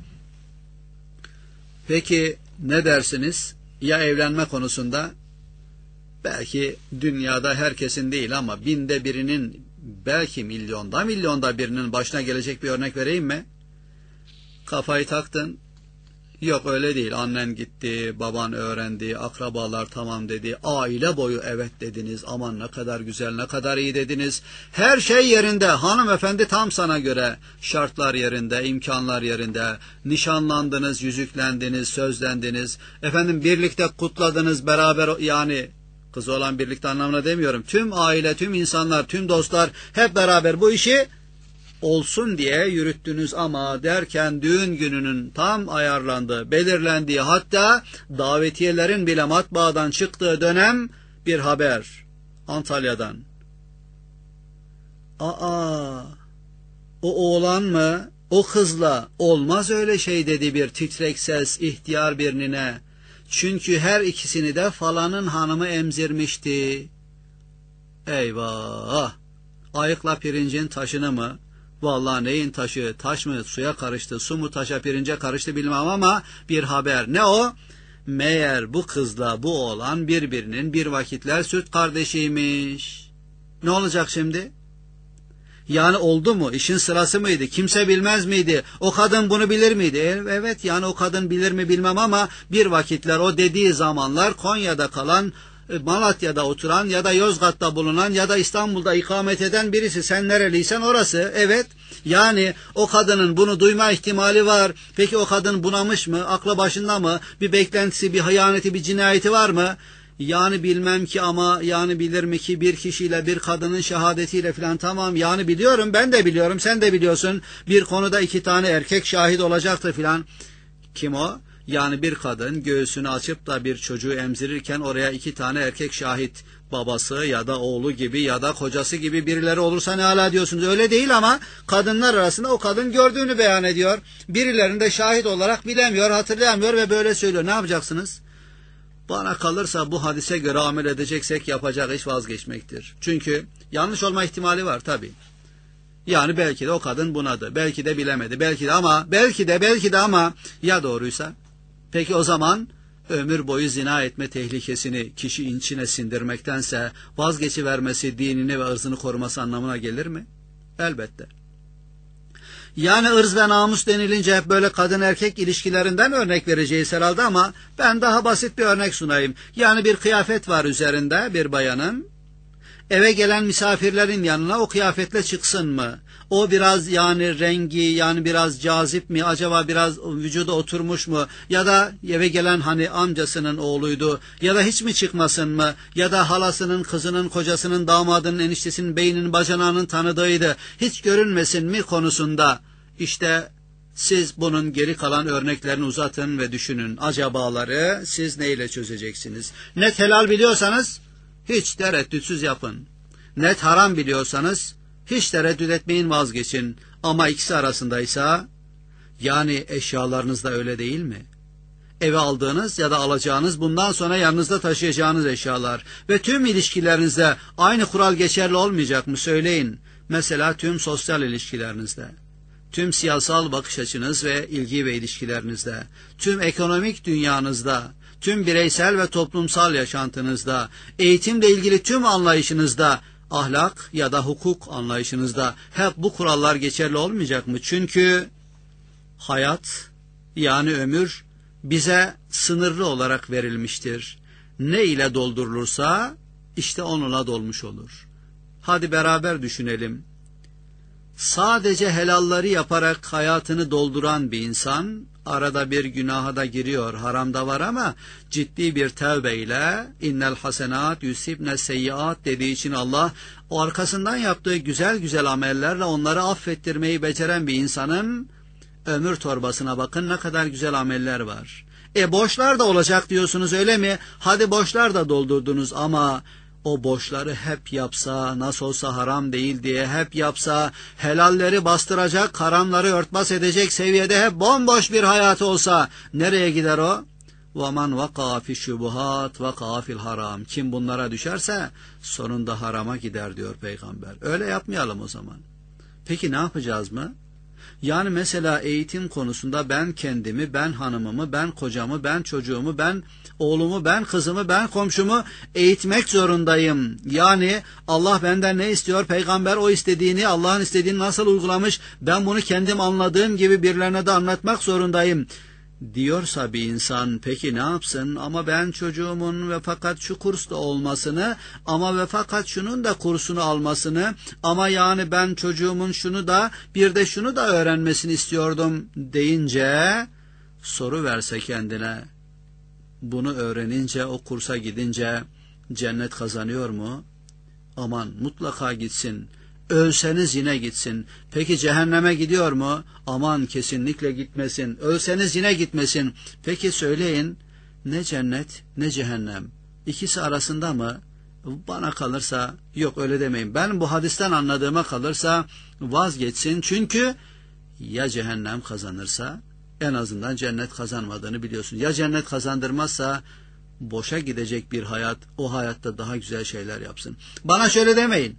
Peki ne dersiniz ya evlenme konusunda? Belki dünyada herkesin değil ama binde birinin, belki milyonda milyonda birinin başına gelecek bir örnek vereyim mi? Kafayı taktın, yok öyle değil, annen gitti, baban öğrendi, akrabalar tamam dedi, aile boyu evet dediniz, aman ne kadar güzel, ne kadar iyi dediniz, her şey yerinde, hanımefendi tam sana göre, şartlar yerinde, imkanlar yerinde, nişanlandınız, yüzüklendiniz, sözlendiniz, efendim birlikte kutladınız beraber, yani kız olan birlikte anlamına demiyorum. Tüm aile, tüm insanlar, tüm dostlar hep beraber bu işi olsun diye yürüttünüz ama derken düğün gününün tam ayarlandığı, belirlendiği, hatta davetiyelerin bile matbaadan çıktığı dönem bir haber Antalya'dan. Aa, o oğlan mı? O kızla olmaz öyle şey dedi bir titrek ses ihtiyar bir nine. Çünkü her ikisini de falanın hanımı emzirmişti. Eyvah! Ayıkla pirincin taşını mı? Vallahi neyin taşı? Taş mı suya karıştı, su mu taşa pirince karıştı bilmem ama bir haber. Ne o? Meğer bu kızla bu oğlan birbirinin bir vakitler süt kardeşiymiş. Ne olacak şimdi? Yani oldu mu? İşin sırası mıydı? Kimse bilmez miydi? O kadın bunu bilir miydi? Evet, yani o kadın bilir mi bilmem ama bir vakitler, o dediği zamanlar Konya'da kalan, Malatya'da oturan ya da Yozgat'ta bulunan ya da İstanbul'da ikamet eden birisi. Sen nereliysen orası. Evet. Yani o kadının bunu duyma ihtimali var. Peki o kadın bunamış mı? Aklı başında mı? Bir beklentisi, bir hıyaneti, bir cinayeti var mı? Yani bilmem ki ama yani bilir mi ki bir kişiyle bir kadının şehadetiyle filan, tamam yani biliyorum, ben de biliyorum, sen de biliyorsun, bir konuda iki tane erkek şahit olacaktı filan. Kim o? Yani bir kadın göğsünü açıp da bir çocuğu emzirirken oraya iki tane erkek şahit, babası ya da oğlu gibi ya da kocası gibi birileri olursa ne hala diyorsunuz. Öyle değil ama kadınlar arasında o kadın gördüğünü beyan ediyor. Birilerini de şahit olarak bilemiyor, hatırlayamıyor ve böyle söylüyor. Ne yapacaksınız? Bana kalırsa bu hadise göre amel edeceksek yapacak iş vazgeçmektir. Çünkü yanlış olma ihtimali var tabii. Yani belki de o kadın bunadı, belki de bilemedi, belki de ama, belki de belki de ama ya doğruysa? Peki o zaman ömür boyu zina etme tehlikesini kişi içine sindirmektense vazgeçivermesi dinini ve ırzını koruması anlamına gelir mi? Elbette. Yani ırz ve namus denilince hep böyle kadın erkek ilişkilerinden örnek vereceğiz herhalde ama ben daha basit bir örnek sunayım. Yani bir kıyafet var üzerinde bir bayanın. Eve gelen misafirlerin yanına o kıyafetle çıksın mı? O biraz yani rengi yani biraz cazip mi? Acaba biraz vücuda oturmuş mu? Ya da eve gelen hani amcasının oğluydu ya da hiç mi çıkmasın mı? Ya da halasının, kızının, kocasının, damadının, eniştesinin, beyinin, bacanağının tanıdığıydı. Hiç görünmesin mi konusunda? İşte siz bunun geri kalan örneklerini uzatın ve düşünün. Acabaları siz neyle çözeceksiniz? Net helal biliyorsanız hiç tereddütsüz yapın. Net haram biliyorsanız hiç tereddüt etmeyin, vazgeçin. Ama ikisi arasındaysa yani eşyalarınız da öyle değil mi? Eve aldığınız ya da alacağınız bundan sonra yanınızda taşıyacağınız eşyalar ve tüm ilişkilerinizde aynı kural geçerli olmayacak mı söyleyin. Mesela tüm sosyal ilişkilerinizde, tüm siyasal bakış açınız ve ilgi ve ilişkilerinizde, tüm ekonomik dünyanızda, tüm bireysel ve toplumsal yaşantınızda, eğitimle ilgili tüm anlayışınızda, ahlak ya da hukuk anlayışınızda hep bu kurallar geçerli olmayacak mı? Çünkü hayat yani ömür bize sınırlı olarak verilmiştir. Ne ile doldurulursa işte onunla dolmuş olur. Hadi beraber düşünelim. Sadece helalleri yaparak hayatını dolduran bir insan arada bir günaha da giriyor, haramda var ama ciddi bir tevbeyle innel hasenat yusibne seyyiat dediği için Allah o arkasından yaptığı güzel güzel amellerle onları affettirmeyi beceren bir insanın ömür torbasına bakın ne kadar güzel ameller var. E boşlar da olacak diyorsunuz öyle mi? Hadi boşlar da doldurdunuz ama o boşları hep yapsa, nasıl olsa haram değil diye hep yapsa, helalleri bastıracak, haramları örtbas edecek seviyede hep bomboş bir hayatı olsa, nereye gider o? وَمَنْ وَقَعَ فِي الشُّبُهَاتِ وَقَعَ فِي الْحَرَامِ Kim bunlara düşerse, sonunda harama gider diyor Peygamber. Öyle yapmayalım o zaman. Peki ne yapacağız mı? Yani mesela eğitim konusunda ben kendimi, ben hanımımı, ben kocamı, ben çocuğumu, ben oğlumu, ben kızımı, ben komşumu eğitmek zorundayım. Yani Allah benden ne istiyor? Peygamber o istediğini, Allah'ın istediğini nasıl uygulamış? Ben bunu kendim anladığım gibi birilerine de anlatmak zorundayım diyorsa bir insan peki ne yapsın? Ama ben çocuğumun ve fakat şu kursta olmasını ama ve fakat şunun da kursunu almasını ama yani ben çocuğumun şunu da bir de şunu da öğrenmesini istiyordum deyince soru verse kendine bunu öğrenince o kursa gidince cennet kazanıyor mu? Aman mutlaka gitsin. Ölseniz yine gitsin. Peki cehenneme gidiyor mu? Aman kesinlikle gitmesin. Ölseniz yine gitmesin. Peki söyleyin ne cennet ne cehennem. İkisi arasında mı? Bana kalırsa yok öyle demeyin. Ben bu hadisten anladığıma kalırsa vazgeçsin. Çünkü ya cehennem kazanırsa en azından cennet kazanmadığını biliyorsun. Ya cennet kazandırmazsa boşa gidecek bir hayat, o hayatta daha güzel şeyler yapsın. Bana şöyle demeyin.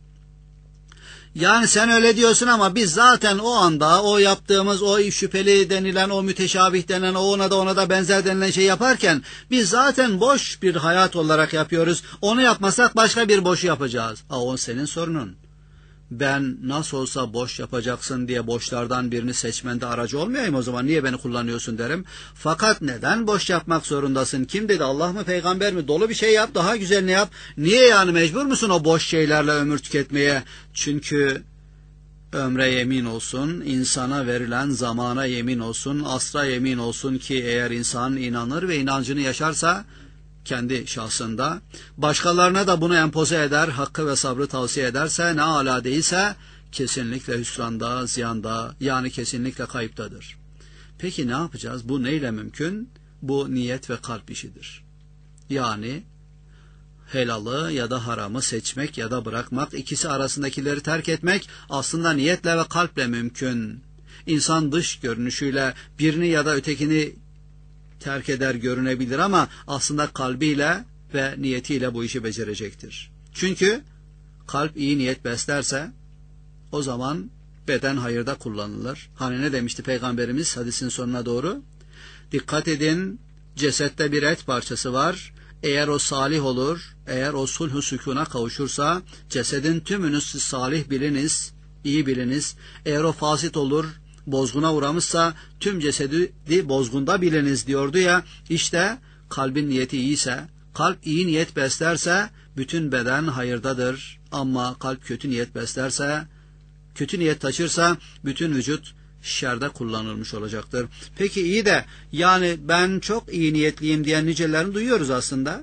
Yani sen öyle diyorsun ama biz zaten o anda o yaptığımız o şüpheli denilen o müteşabih denilen o ona da ona da benzer denilen şey yaparken biz zaten boş bir hayat olarak yapıyoruz. Onu yapmasak başka bir boşu yapacağız. Aa, o senin sorunun. Ben nasıl olsa boş yapacaksın diye boşlardan birini seçmende aracı olmayayım o zaman niye beni kullanıyorsun derim. Fakat neden boş yapmak zorundasın? Kim dedi Allah mı peygamber mi? Dolu bir şey yap daha güzelini yap. Niye yani mecbur musun o boş şeylerle ömür tüketmeye? Çünkü ömre yemin olsun, insana verilen zamana yemin olsun, asra yemin olsun ki eğer insan inanır ve inancını yaşarsa kendi şahsında, başkalarına da bunu empoze eder, hakkı ve sabrı tavsiye ederse, ne âlâ değilse, kesinlikle hüsranda, ziyanda, yani kesinlikle kayıptadır. Peki ne yapacağız? Bu neyle mümkün? Bu niyet ve kalp işidir. Yani helalı ya da haramı seçmek ya da bırakmak, ikisi arasındakileri terk etmek aslında niyetle ve kalple mümkün. İnsan dış görünüşüyle birini ya da ötekini terk eder görünebilir ama aslında kalbiyle ve niyetiyle bu işi becerecektir. Çünkü kalp iyi niyet beslerse o zaman beden hayırda kullanılır. Hani ne demişti Peygamberimiz hadisin sonuna doğru? Dikkat edin, cesette bir et parçası var. Eğer o salih olur, eğer o sulh-u sükûna kavuşursa cesedin tümünü siz salih biliniz, iyi biliniz. Eğer o fasit olur, bozguna uğramışsa tüm cesedi bozgunda biliniz diyordu ya. İşte kalbin niyeti iyiyse, kalp iyi niyet beslerse bütün beden hayırdadır. Ama kalp kötü niyet beslerse, kötü niyet taşırsa bütün vücut şerde kullanılmış olacaktır. Peki iyi de yani ben çok iyi niyetliyim diyen nicelerini duyuyoruz aslında.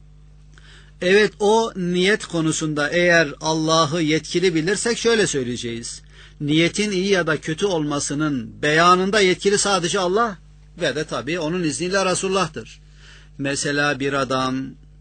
Evet, o niyet konusunda eğer Allah'ı yetkili bilirsek şöyle söyleyeceğiz. Niyetin iyi ya da kötü olmasının beyanında yetkili sadece Allah ve de tabii onun izniyle Resulullah'tır. Mesela bir adam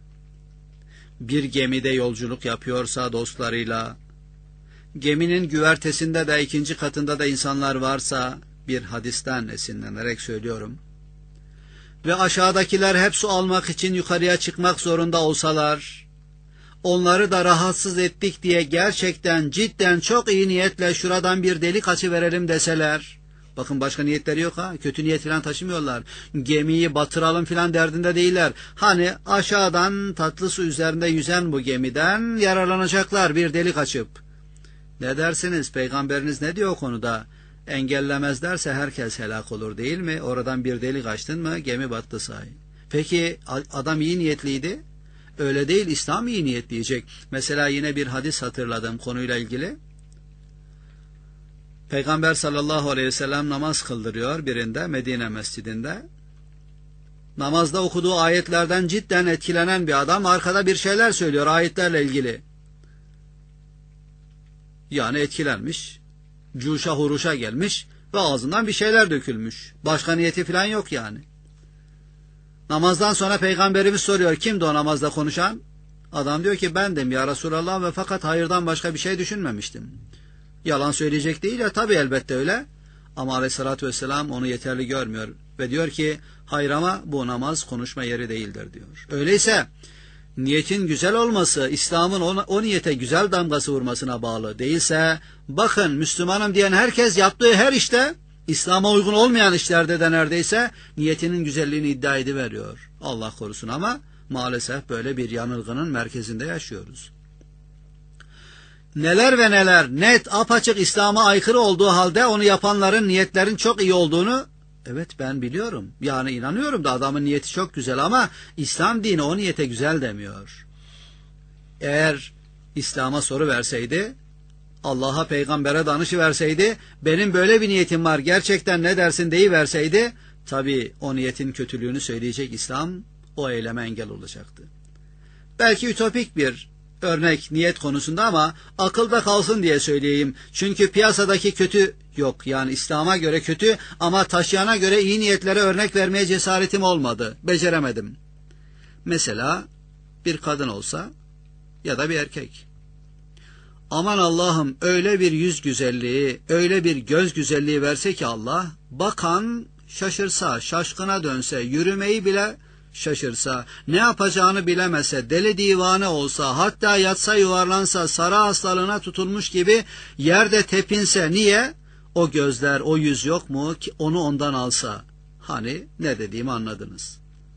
bir gemide yolculuk yapıyorsa dostlarıyla, geminin güvertesinde de ikinci katında da insanlar varsa, bir hadisten esinlenerek söylüyorum, ve aşağıdakiler hep su almak için yukarıya çıkmak zorunda olsalar, onları da rahatsız ettik diye gerçekten cidden çok iyi niyetle şuradan bir delik açıverelim deseler, bakın başka niyetleri yok ha, kötü niyet falan taşımıyorlar, gemiyi batıralım falan derdinde değiller, hani aşağıdan tatlı su üzerinde yüzen bu gemiden yararlanacaklar bir delik açıp. Ne dersiniz? Peygamberiniz ne diyor o konuda? Engellemezlerse herkes helak olur değil mi? Oradan bir delik açtın mı gemi battı sahi. Peki adam iyi niyetliydi. Öyle değil, İslam iyi niyetleyecek. Mesela yine bir hadis hatırladım konuyla ilgili. Peygamber sallallahu aleyhi ve sellem namaz kıldırıyor birinde, Medine mescidinde. Namazda okuduğu ayetlerden cidden etkilenen bir adam arkada bir şeyler söylüyor ayetlerle ilgili. Yani etkilenmiş, cuşa huruşa gelmiş ve ağzından bir şeyler dökülmüş. Başka niyeti falan yok yani. Namazdan sonra Peygamberimiz soruyor, kimdi o namazda konuşan? Adam diyor ki bendim ya Resulallah ve fakat hayırdan başka bir şey düşünmemiştim. Yalan söyleyecek değil ya, tabii elbette öyle. Ama aleyhissalatü vesselam onu yeterli görmüyor ve diyor ki hayır ama bu namaz konuşma yeri değildir diyor. Öyleyse niyetin güzel olması İslam'ın o, o niyete güzel damgası vurmasına bağlı değilse, bakın Müslümanım diyen herkes yaptığı her işte İslam'a uygun olmayan işlerde de neredeyse niyetinin güzelliğini iddia ediveriyor. Allah korusun ama maalesef böyle bir yanılgının merkezinde yaşıyoruz. Neler ve neler net apaçık İslam'a aykırı olduğu halde onu yapanların niyetlerin çok iyi olduğunu evet ben biliyorum. Yani inanıyorum da adamın niyeti çok güzel ama İslam dini o niyete güzel demiyor. Eğer İslam'a soru verseydi, Allah'a peygambere danışıverseydi, benim böyle bir niyetim var gerçekten ne dersin deyiverseydi, tabii o niyetin kötülüğünü söyleyecek İslam o eyleme engel olacaktı. Belki ütopik bir örnek niyet konusunda ama akılda kalsın diye söyleyeyim. Çünkü piyasadaki kötü yok. Yani İslam'a göre kötü ama taşıyana göre iyi niyetlere örnek vermeye cesaretim olmadı. Beceremedim. Mesela bir kadın olsa ya da bir erkek. Aman Allah'ım öyle bir yüz güzelliği, öyle bir göz güzelliği verse ki Allah, bakan şaşırsa, şaşkına dönse, yürümeyi bile şaşırsa, ne yapacağını bilemese, deli divane olsa, hatta yatsa yuvarlansa, sara hastalığına tutulmuş gibi yerde tepinse, niye? O gözler, o yüz yok mu ki onu ondan alsa? Hani ne dediğimi anladınız.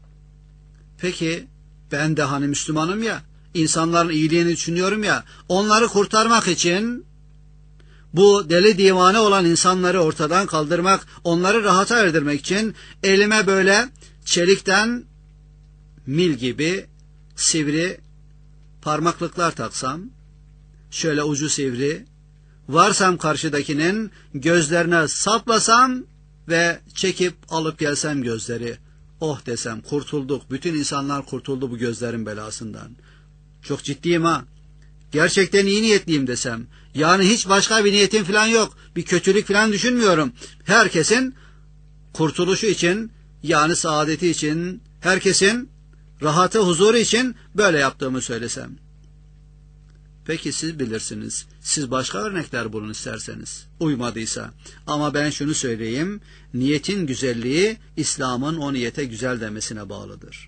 Peki ben de hani Müslümanım ya, insanların iyiliğini düşünüyorum ya, onları kurtarmak için bu deli divane olan insanları ortadan kaldırmak, onları rahata erdirmek için elime böyle çelikten mil gibi sivri parmaklıklar taksam, şöyle ucu sivri, varsam karşıdakinin gözlerine saplasam ve çekip alıp gelsem gözleri, oh desem kurtulduk, bütün insanlar kurtuldu bu gözlerin belasından. Çok ciddiyim ha, gerçekten iyi niyetliyim desem, yani hiç başka bir niyetim falan yok, bir kötülük falan düşünmüyorum, herkesin kurtuluşu için yani saadeti için, herkesin rahatı, huzuru için böyle yaptığımı söylesem. Peki siz bilirsiniz. Siz başka örnekler bulun isterseniz. Uymadıysa. Ama ben şunu söyleyeyim. Niyetin güzelliği İslam'ın o niyete güzel demesine bağlıdır.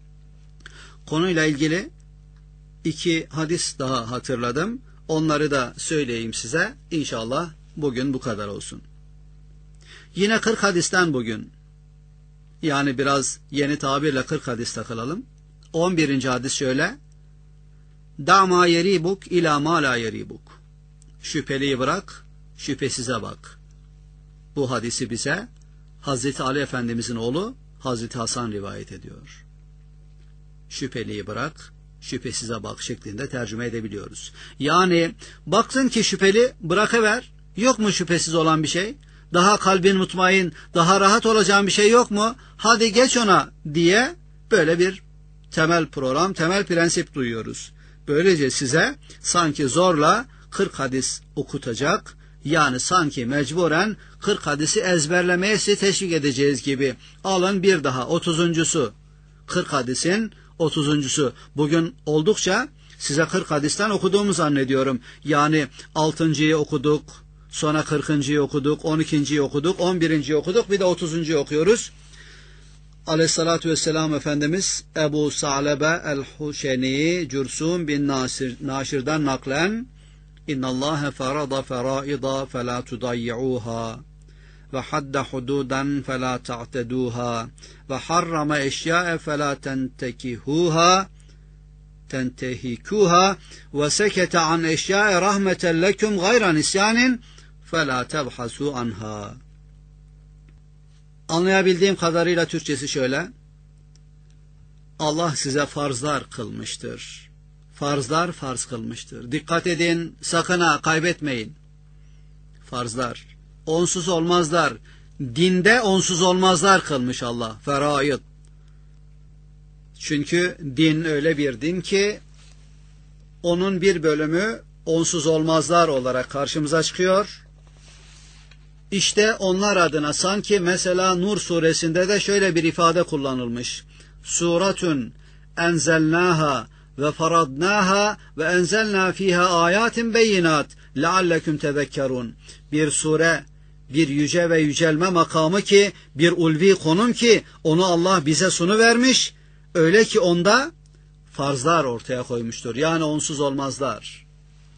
Konuyla ilgili iki hadis daha hatırladım. Onları da söyleyeyim size. İnşallah bugün bu kadar olsun. Yine kırk hadisten bugün. Yani biraz yeni tabirle kırk hadis takılalım. on birinci hadis şöyle. Da ma yeribuk ila ma la yeribuk. Şüpheliyi bırak, şüphesize bak. Bu hadisi bize Hazreti Ali Efendimizin oğlu Hazreti Hasan rivayet ediyor. Şüpheliyi bırak, şüphesize bak şeklinde tercüme edebiliyoruz. Yani baktın ki şüpheli, bırakıver. Yok mu şüphesiz olan bir şey? Daha kalbin mutmain, daha rahat olacağın bir şey yok mu? Hadi geç ona diye böyle bir temel program, temel prensip duyuyoruz. Böylece size sanki zorla kırk hadis okutacak, yani sanki mecburen kırk hadisi ezberlemeye sizi teşvik edeceğiz gibi. Alın bir daha otuzuncusu. kırk hadisin otuzuncusu. Bugün oldukça size kırk hadisten okuduğumu zannediyorum. Yani altıncıyı okuduk, sonra kırkıncıyı okuduk, on ikinciyi okuduk, on birinciyi okuduk, bir de otuzuncuyu okuyoruz. Aleyhissalatü vesselam Efendimiz Ebu Sa'lebe el-Huşeni Cursum bin Nasir, Naşir'den naklen İnna Allahe farada feraida felâ tudayyi'ûhâ ve hadde hudûden felâ ta'tedûhâ ve harrama eşyâe felâ tentekihûhâ tentehikûhâ ve sekete an eşyâe rahmeten leküm gayra nisyanin felâ tebhasû anhâ. Anlayabildiğim kadarıyla Türkçesi şöyle. Allah size farzlar kılmıştır. Farzlar farz kılmıştır. Dikkat edin, sakın ha kaybetmeyin. Farzlar. Onsuz olmazlar. Dinde onsuz olmazlar kılmış Allah. Feraid. Çünkü din öyle bir din ki onun bir bölümü onsuz olmazlar olarak karşımıza çıkıyor. İşte onlar adına sanki mesela Nur suresinde de şöyle bir ifade kullanılmış. Suratun enzelnaha ve faradnaha ve enzelna fiha ayatin beyinat leallekum tezekkerun. Bir sure, bir yüce ve yücelme makamı ki, bir ulvi konum ki onu Allah bize sunuvermiş. Öyle ki onda farzlar ortaya koymuştur. Yani onsuz olmazlar.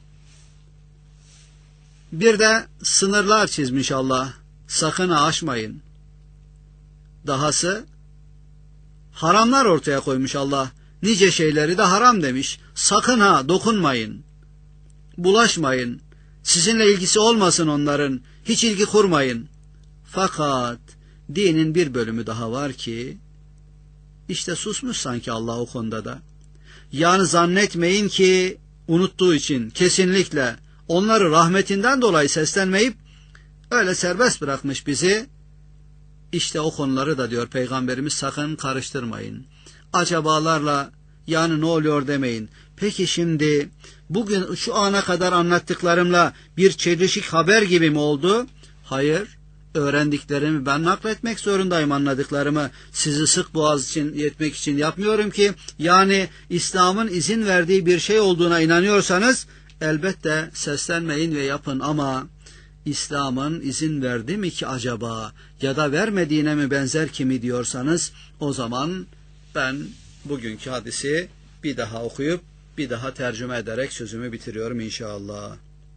Bir de sınırlar çizmiş Allah. Sakın aşmayın. Dahası haramlar ortaya koymuş Allah. Nice şeyleri de haram demiş. Sakın ha dokunmayın. Bulaşmayın. Sizinle ilgisi olmasın onların. Hiç ilgi kurmayın. Fakat dinin bir bölümü daha var ki işte susmuş sanki Allah o konuda da. Yani zannetmeyin ki unuttuğu için kesinlikle onları rahmetinden dolayı seslenmeyip öyle serbest bırakmış bizi. İşte o konuları da diyor Peygamberimiz sakın karıştırmayın. Acabalarla yani ne oluyor demeyin. Peki şimdi bugün şu ana kadar anlattıklarımla bir çelişik haber gibi mi oldu? Hayır. Öğrendiklerimi ben nakletmek zorundayım, anladıklarımı. Sizi sık boğaz için yetmek için yapmıyorum ki. Yani İslam'ın izin verdiği bir şey olduğuna inanıyorsanız elbette seslenmeyin ve yapın, ama İslam'ın izin verdi mi ki acaba ya da vermediğine mi benzer kimi diyorsanız o zaman ben bugünkü hadisi bir daha okuyup bir daha tercüme ederek sözümü bitiriyorum inşallah.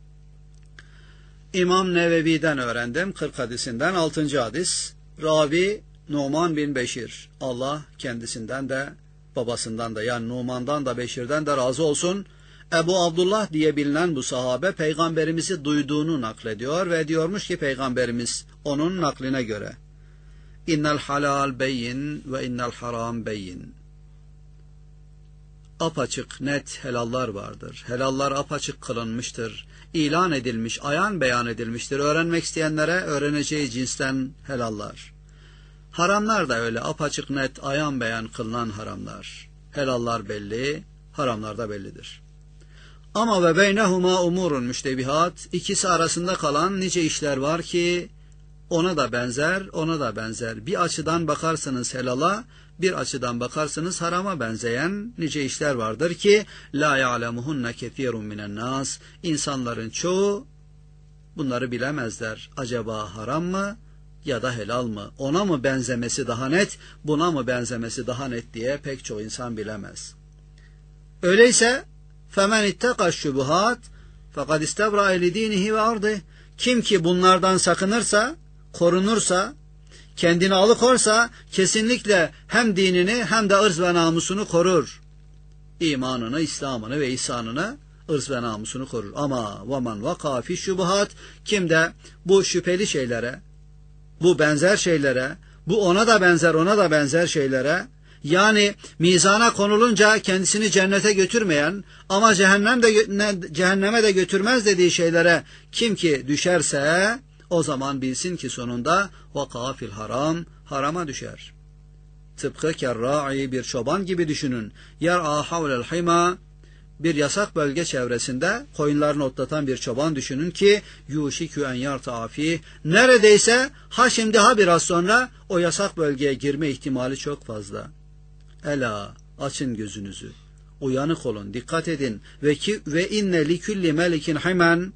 İmam Nevevi'den öğrendim kırk hadisinden altıncı hadis. Ravi Numan bin Beşir. Allah kendisinden de babasından da yani Numan'dan da Beşir'den de razı olsun. Ebu Abdullah diye bilinen bu sahabe Peygamberimizi duyduğunu naklediyor ve diyormuş ki Peygamberimiz onun nakline göre İnnel halal beyin ve innel haram beyin. Apaçık net helallar vardır. Helallar apaçık kılınmıştır. İlan edilmiş, ayan beyan edilmiştir. Öğrenmek isteyenlere öğreneceği cinsten helallar. Haramlar da öyle apaçık net, ayan beyan kılınan haramlar. Helallar belli, haramlar da bellidir. Ama ve beynehuma umurun müştebihat, ikisi arasında kalan nice işler var ki ona da benzer, ona da benzer. Bir açıdan bakarsınız helala, bir açıdan bakarsınız harama benzeyen nice işler vardır ki la ya'lemuhunne kefirun minen nas. İnsanların çoğu bunları bilemezler. Acaba haram mı ya da helal mı? Ona mı benzemesi daha net, buna mı benzemesi daha net diye pek çoğu insan bilemez. Öyleyse femen ittaka şubuhat fakat istabra li dinihi ve ardı. Kim ki bunlardan sakınırsa, korunursa, kendini alıkorsa kesinlikle hem dinini hem de ırz ve namusunu korur. İmanını, İslam'ını ve ihsanını, ırz ve namusunu korur. Ama وَمَنْ وَقَى فِي şubuhat, kim de bu şüpheli şeylere, bu benzer şeylere, bu ona da benzer, ona da benzer şeylere, yani mizana konulunca kendisini cennete götürmeyen ama cehennem de, cehenneme de götürmez dediği şeylere kim ki düşerse o zaman bilsin ki sonunda وَقَى فِي الْحَرَامِ, harama düşer. Tıpkı kerra'i, bir çoban gibi düşünün. يَرْعَى حَوْلَ الْحِمَى, bir yasak bölge çevresinde koyunlarını otlatan bir çoban düşünün ki yuşikü en yarta'a fîh, neredeyse ha şimdi ha biraz sonra o yasak bölgeye girme ihtimali çok fazla. Ela, açın gözünüzü, uyanık olun, dikkat edin. Ve ki ve inne likulli melikin himen,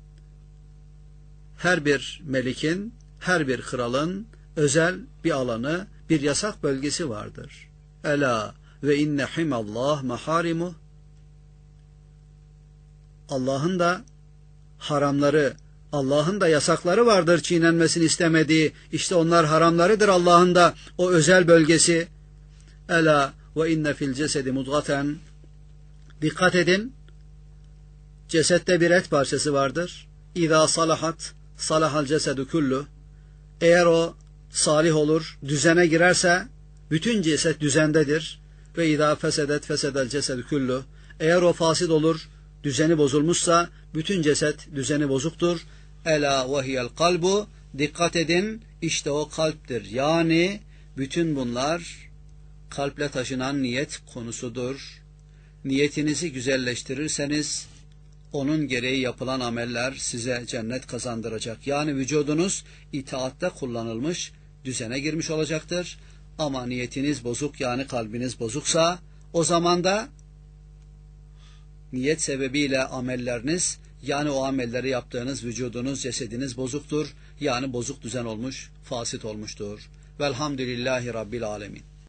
her bir melikin, her bir kralın özel bir alanı, bir yasak bölgesi vardır. Ela ve inne himallah maharimuh, Allah'ın da haramları, Allah'ın da yasakları vardır çiğnenmesini istemediği. İşte onlar haramlarıdır Allah'ın da o özel bölgesi. Ela ve inne fil cesedi mudgaten, dikkat edin, cesette bir et parçası vardır. İza salahat salahal cesedu kullu, eğer o salih olur, düzene girerse bütün ceset düzendedir. Ve izâ fesedet fesedel cesedu kullu, eğer o fasit olur, düzeni bozulmuşsa bütün ceset düzeni bozuktur. Ela ve hiyel kalbu, dikkat edin, işte o kalptir. Yani bütün bunlar kalple taşınan niyet konusudur. Niyetinizi güzelleştirirseniz onun gereği yapılan ameller size cennet kazandıracak. Yani vücudunuz itaatte kullanılmış, düzene girmiş olacaktır. Ama niyetiniz bozuk, yani kalbiniz bozuksa o zaman da niyet sebebiyle amelleriniz, yani o amelleri yaptığınız vücudunuz, cesediniz bozuktur. Yani bozuk düzen olmuş, fasit olmuştur. Velhamdülillahi Rabbil Alemin.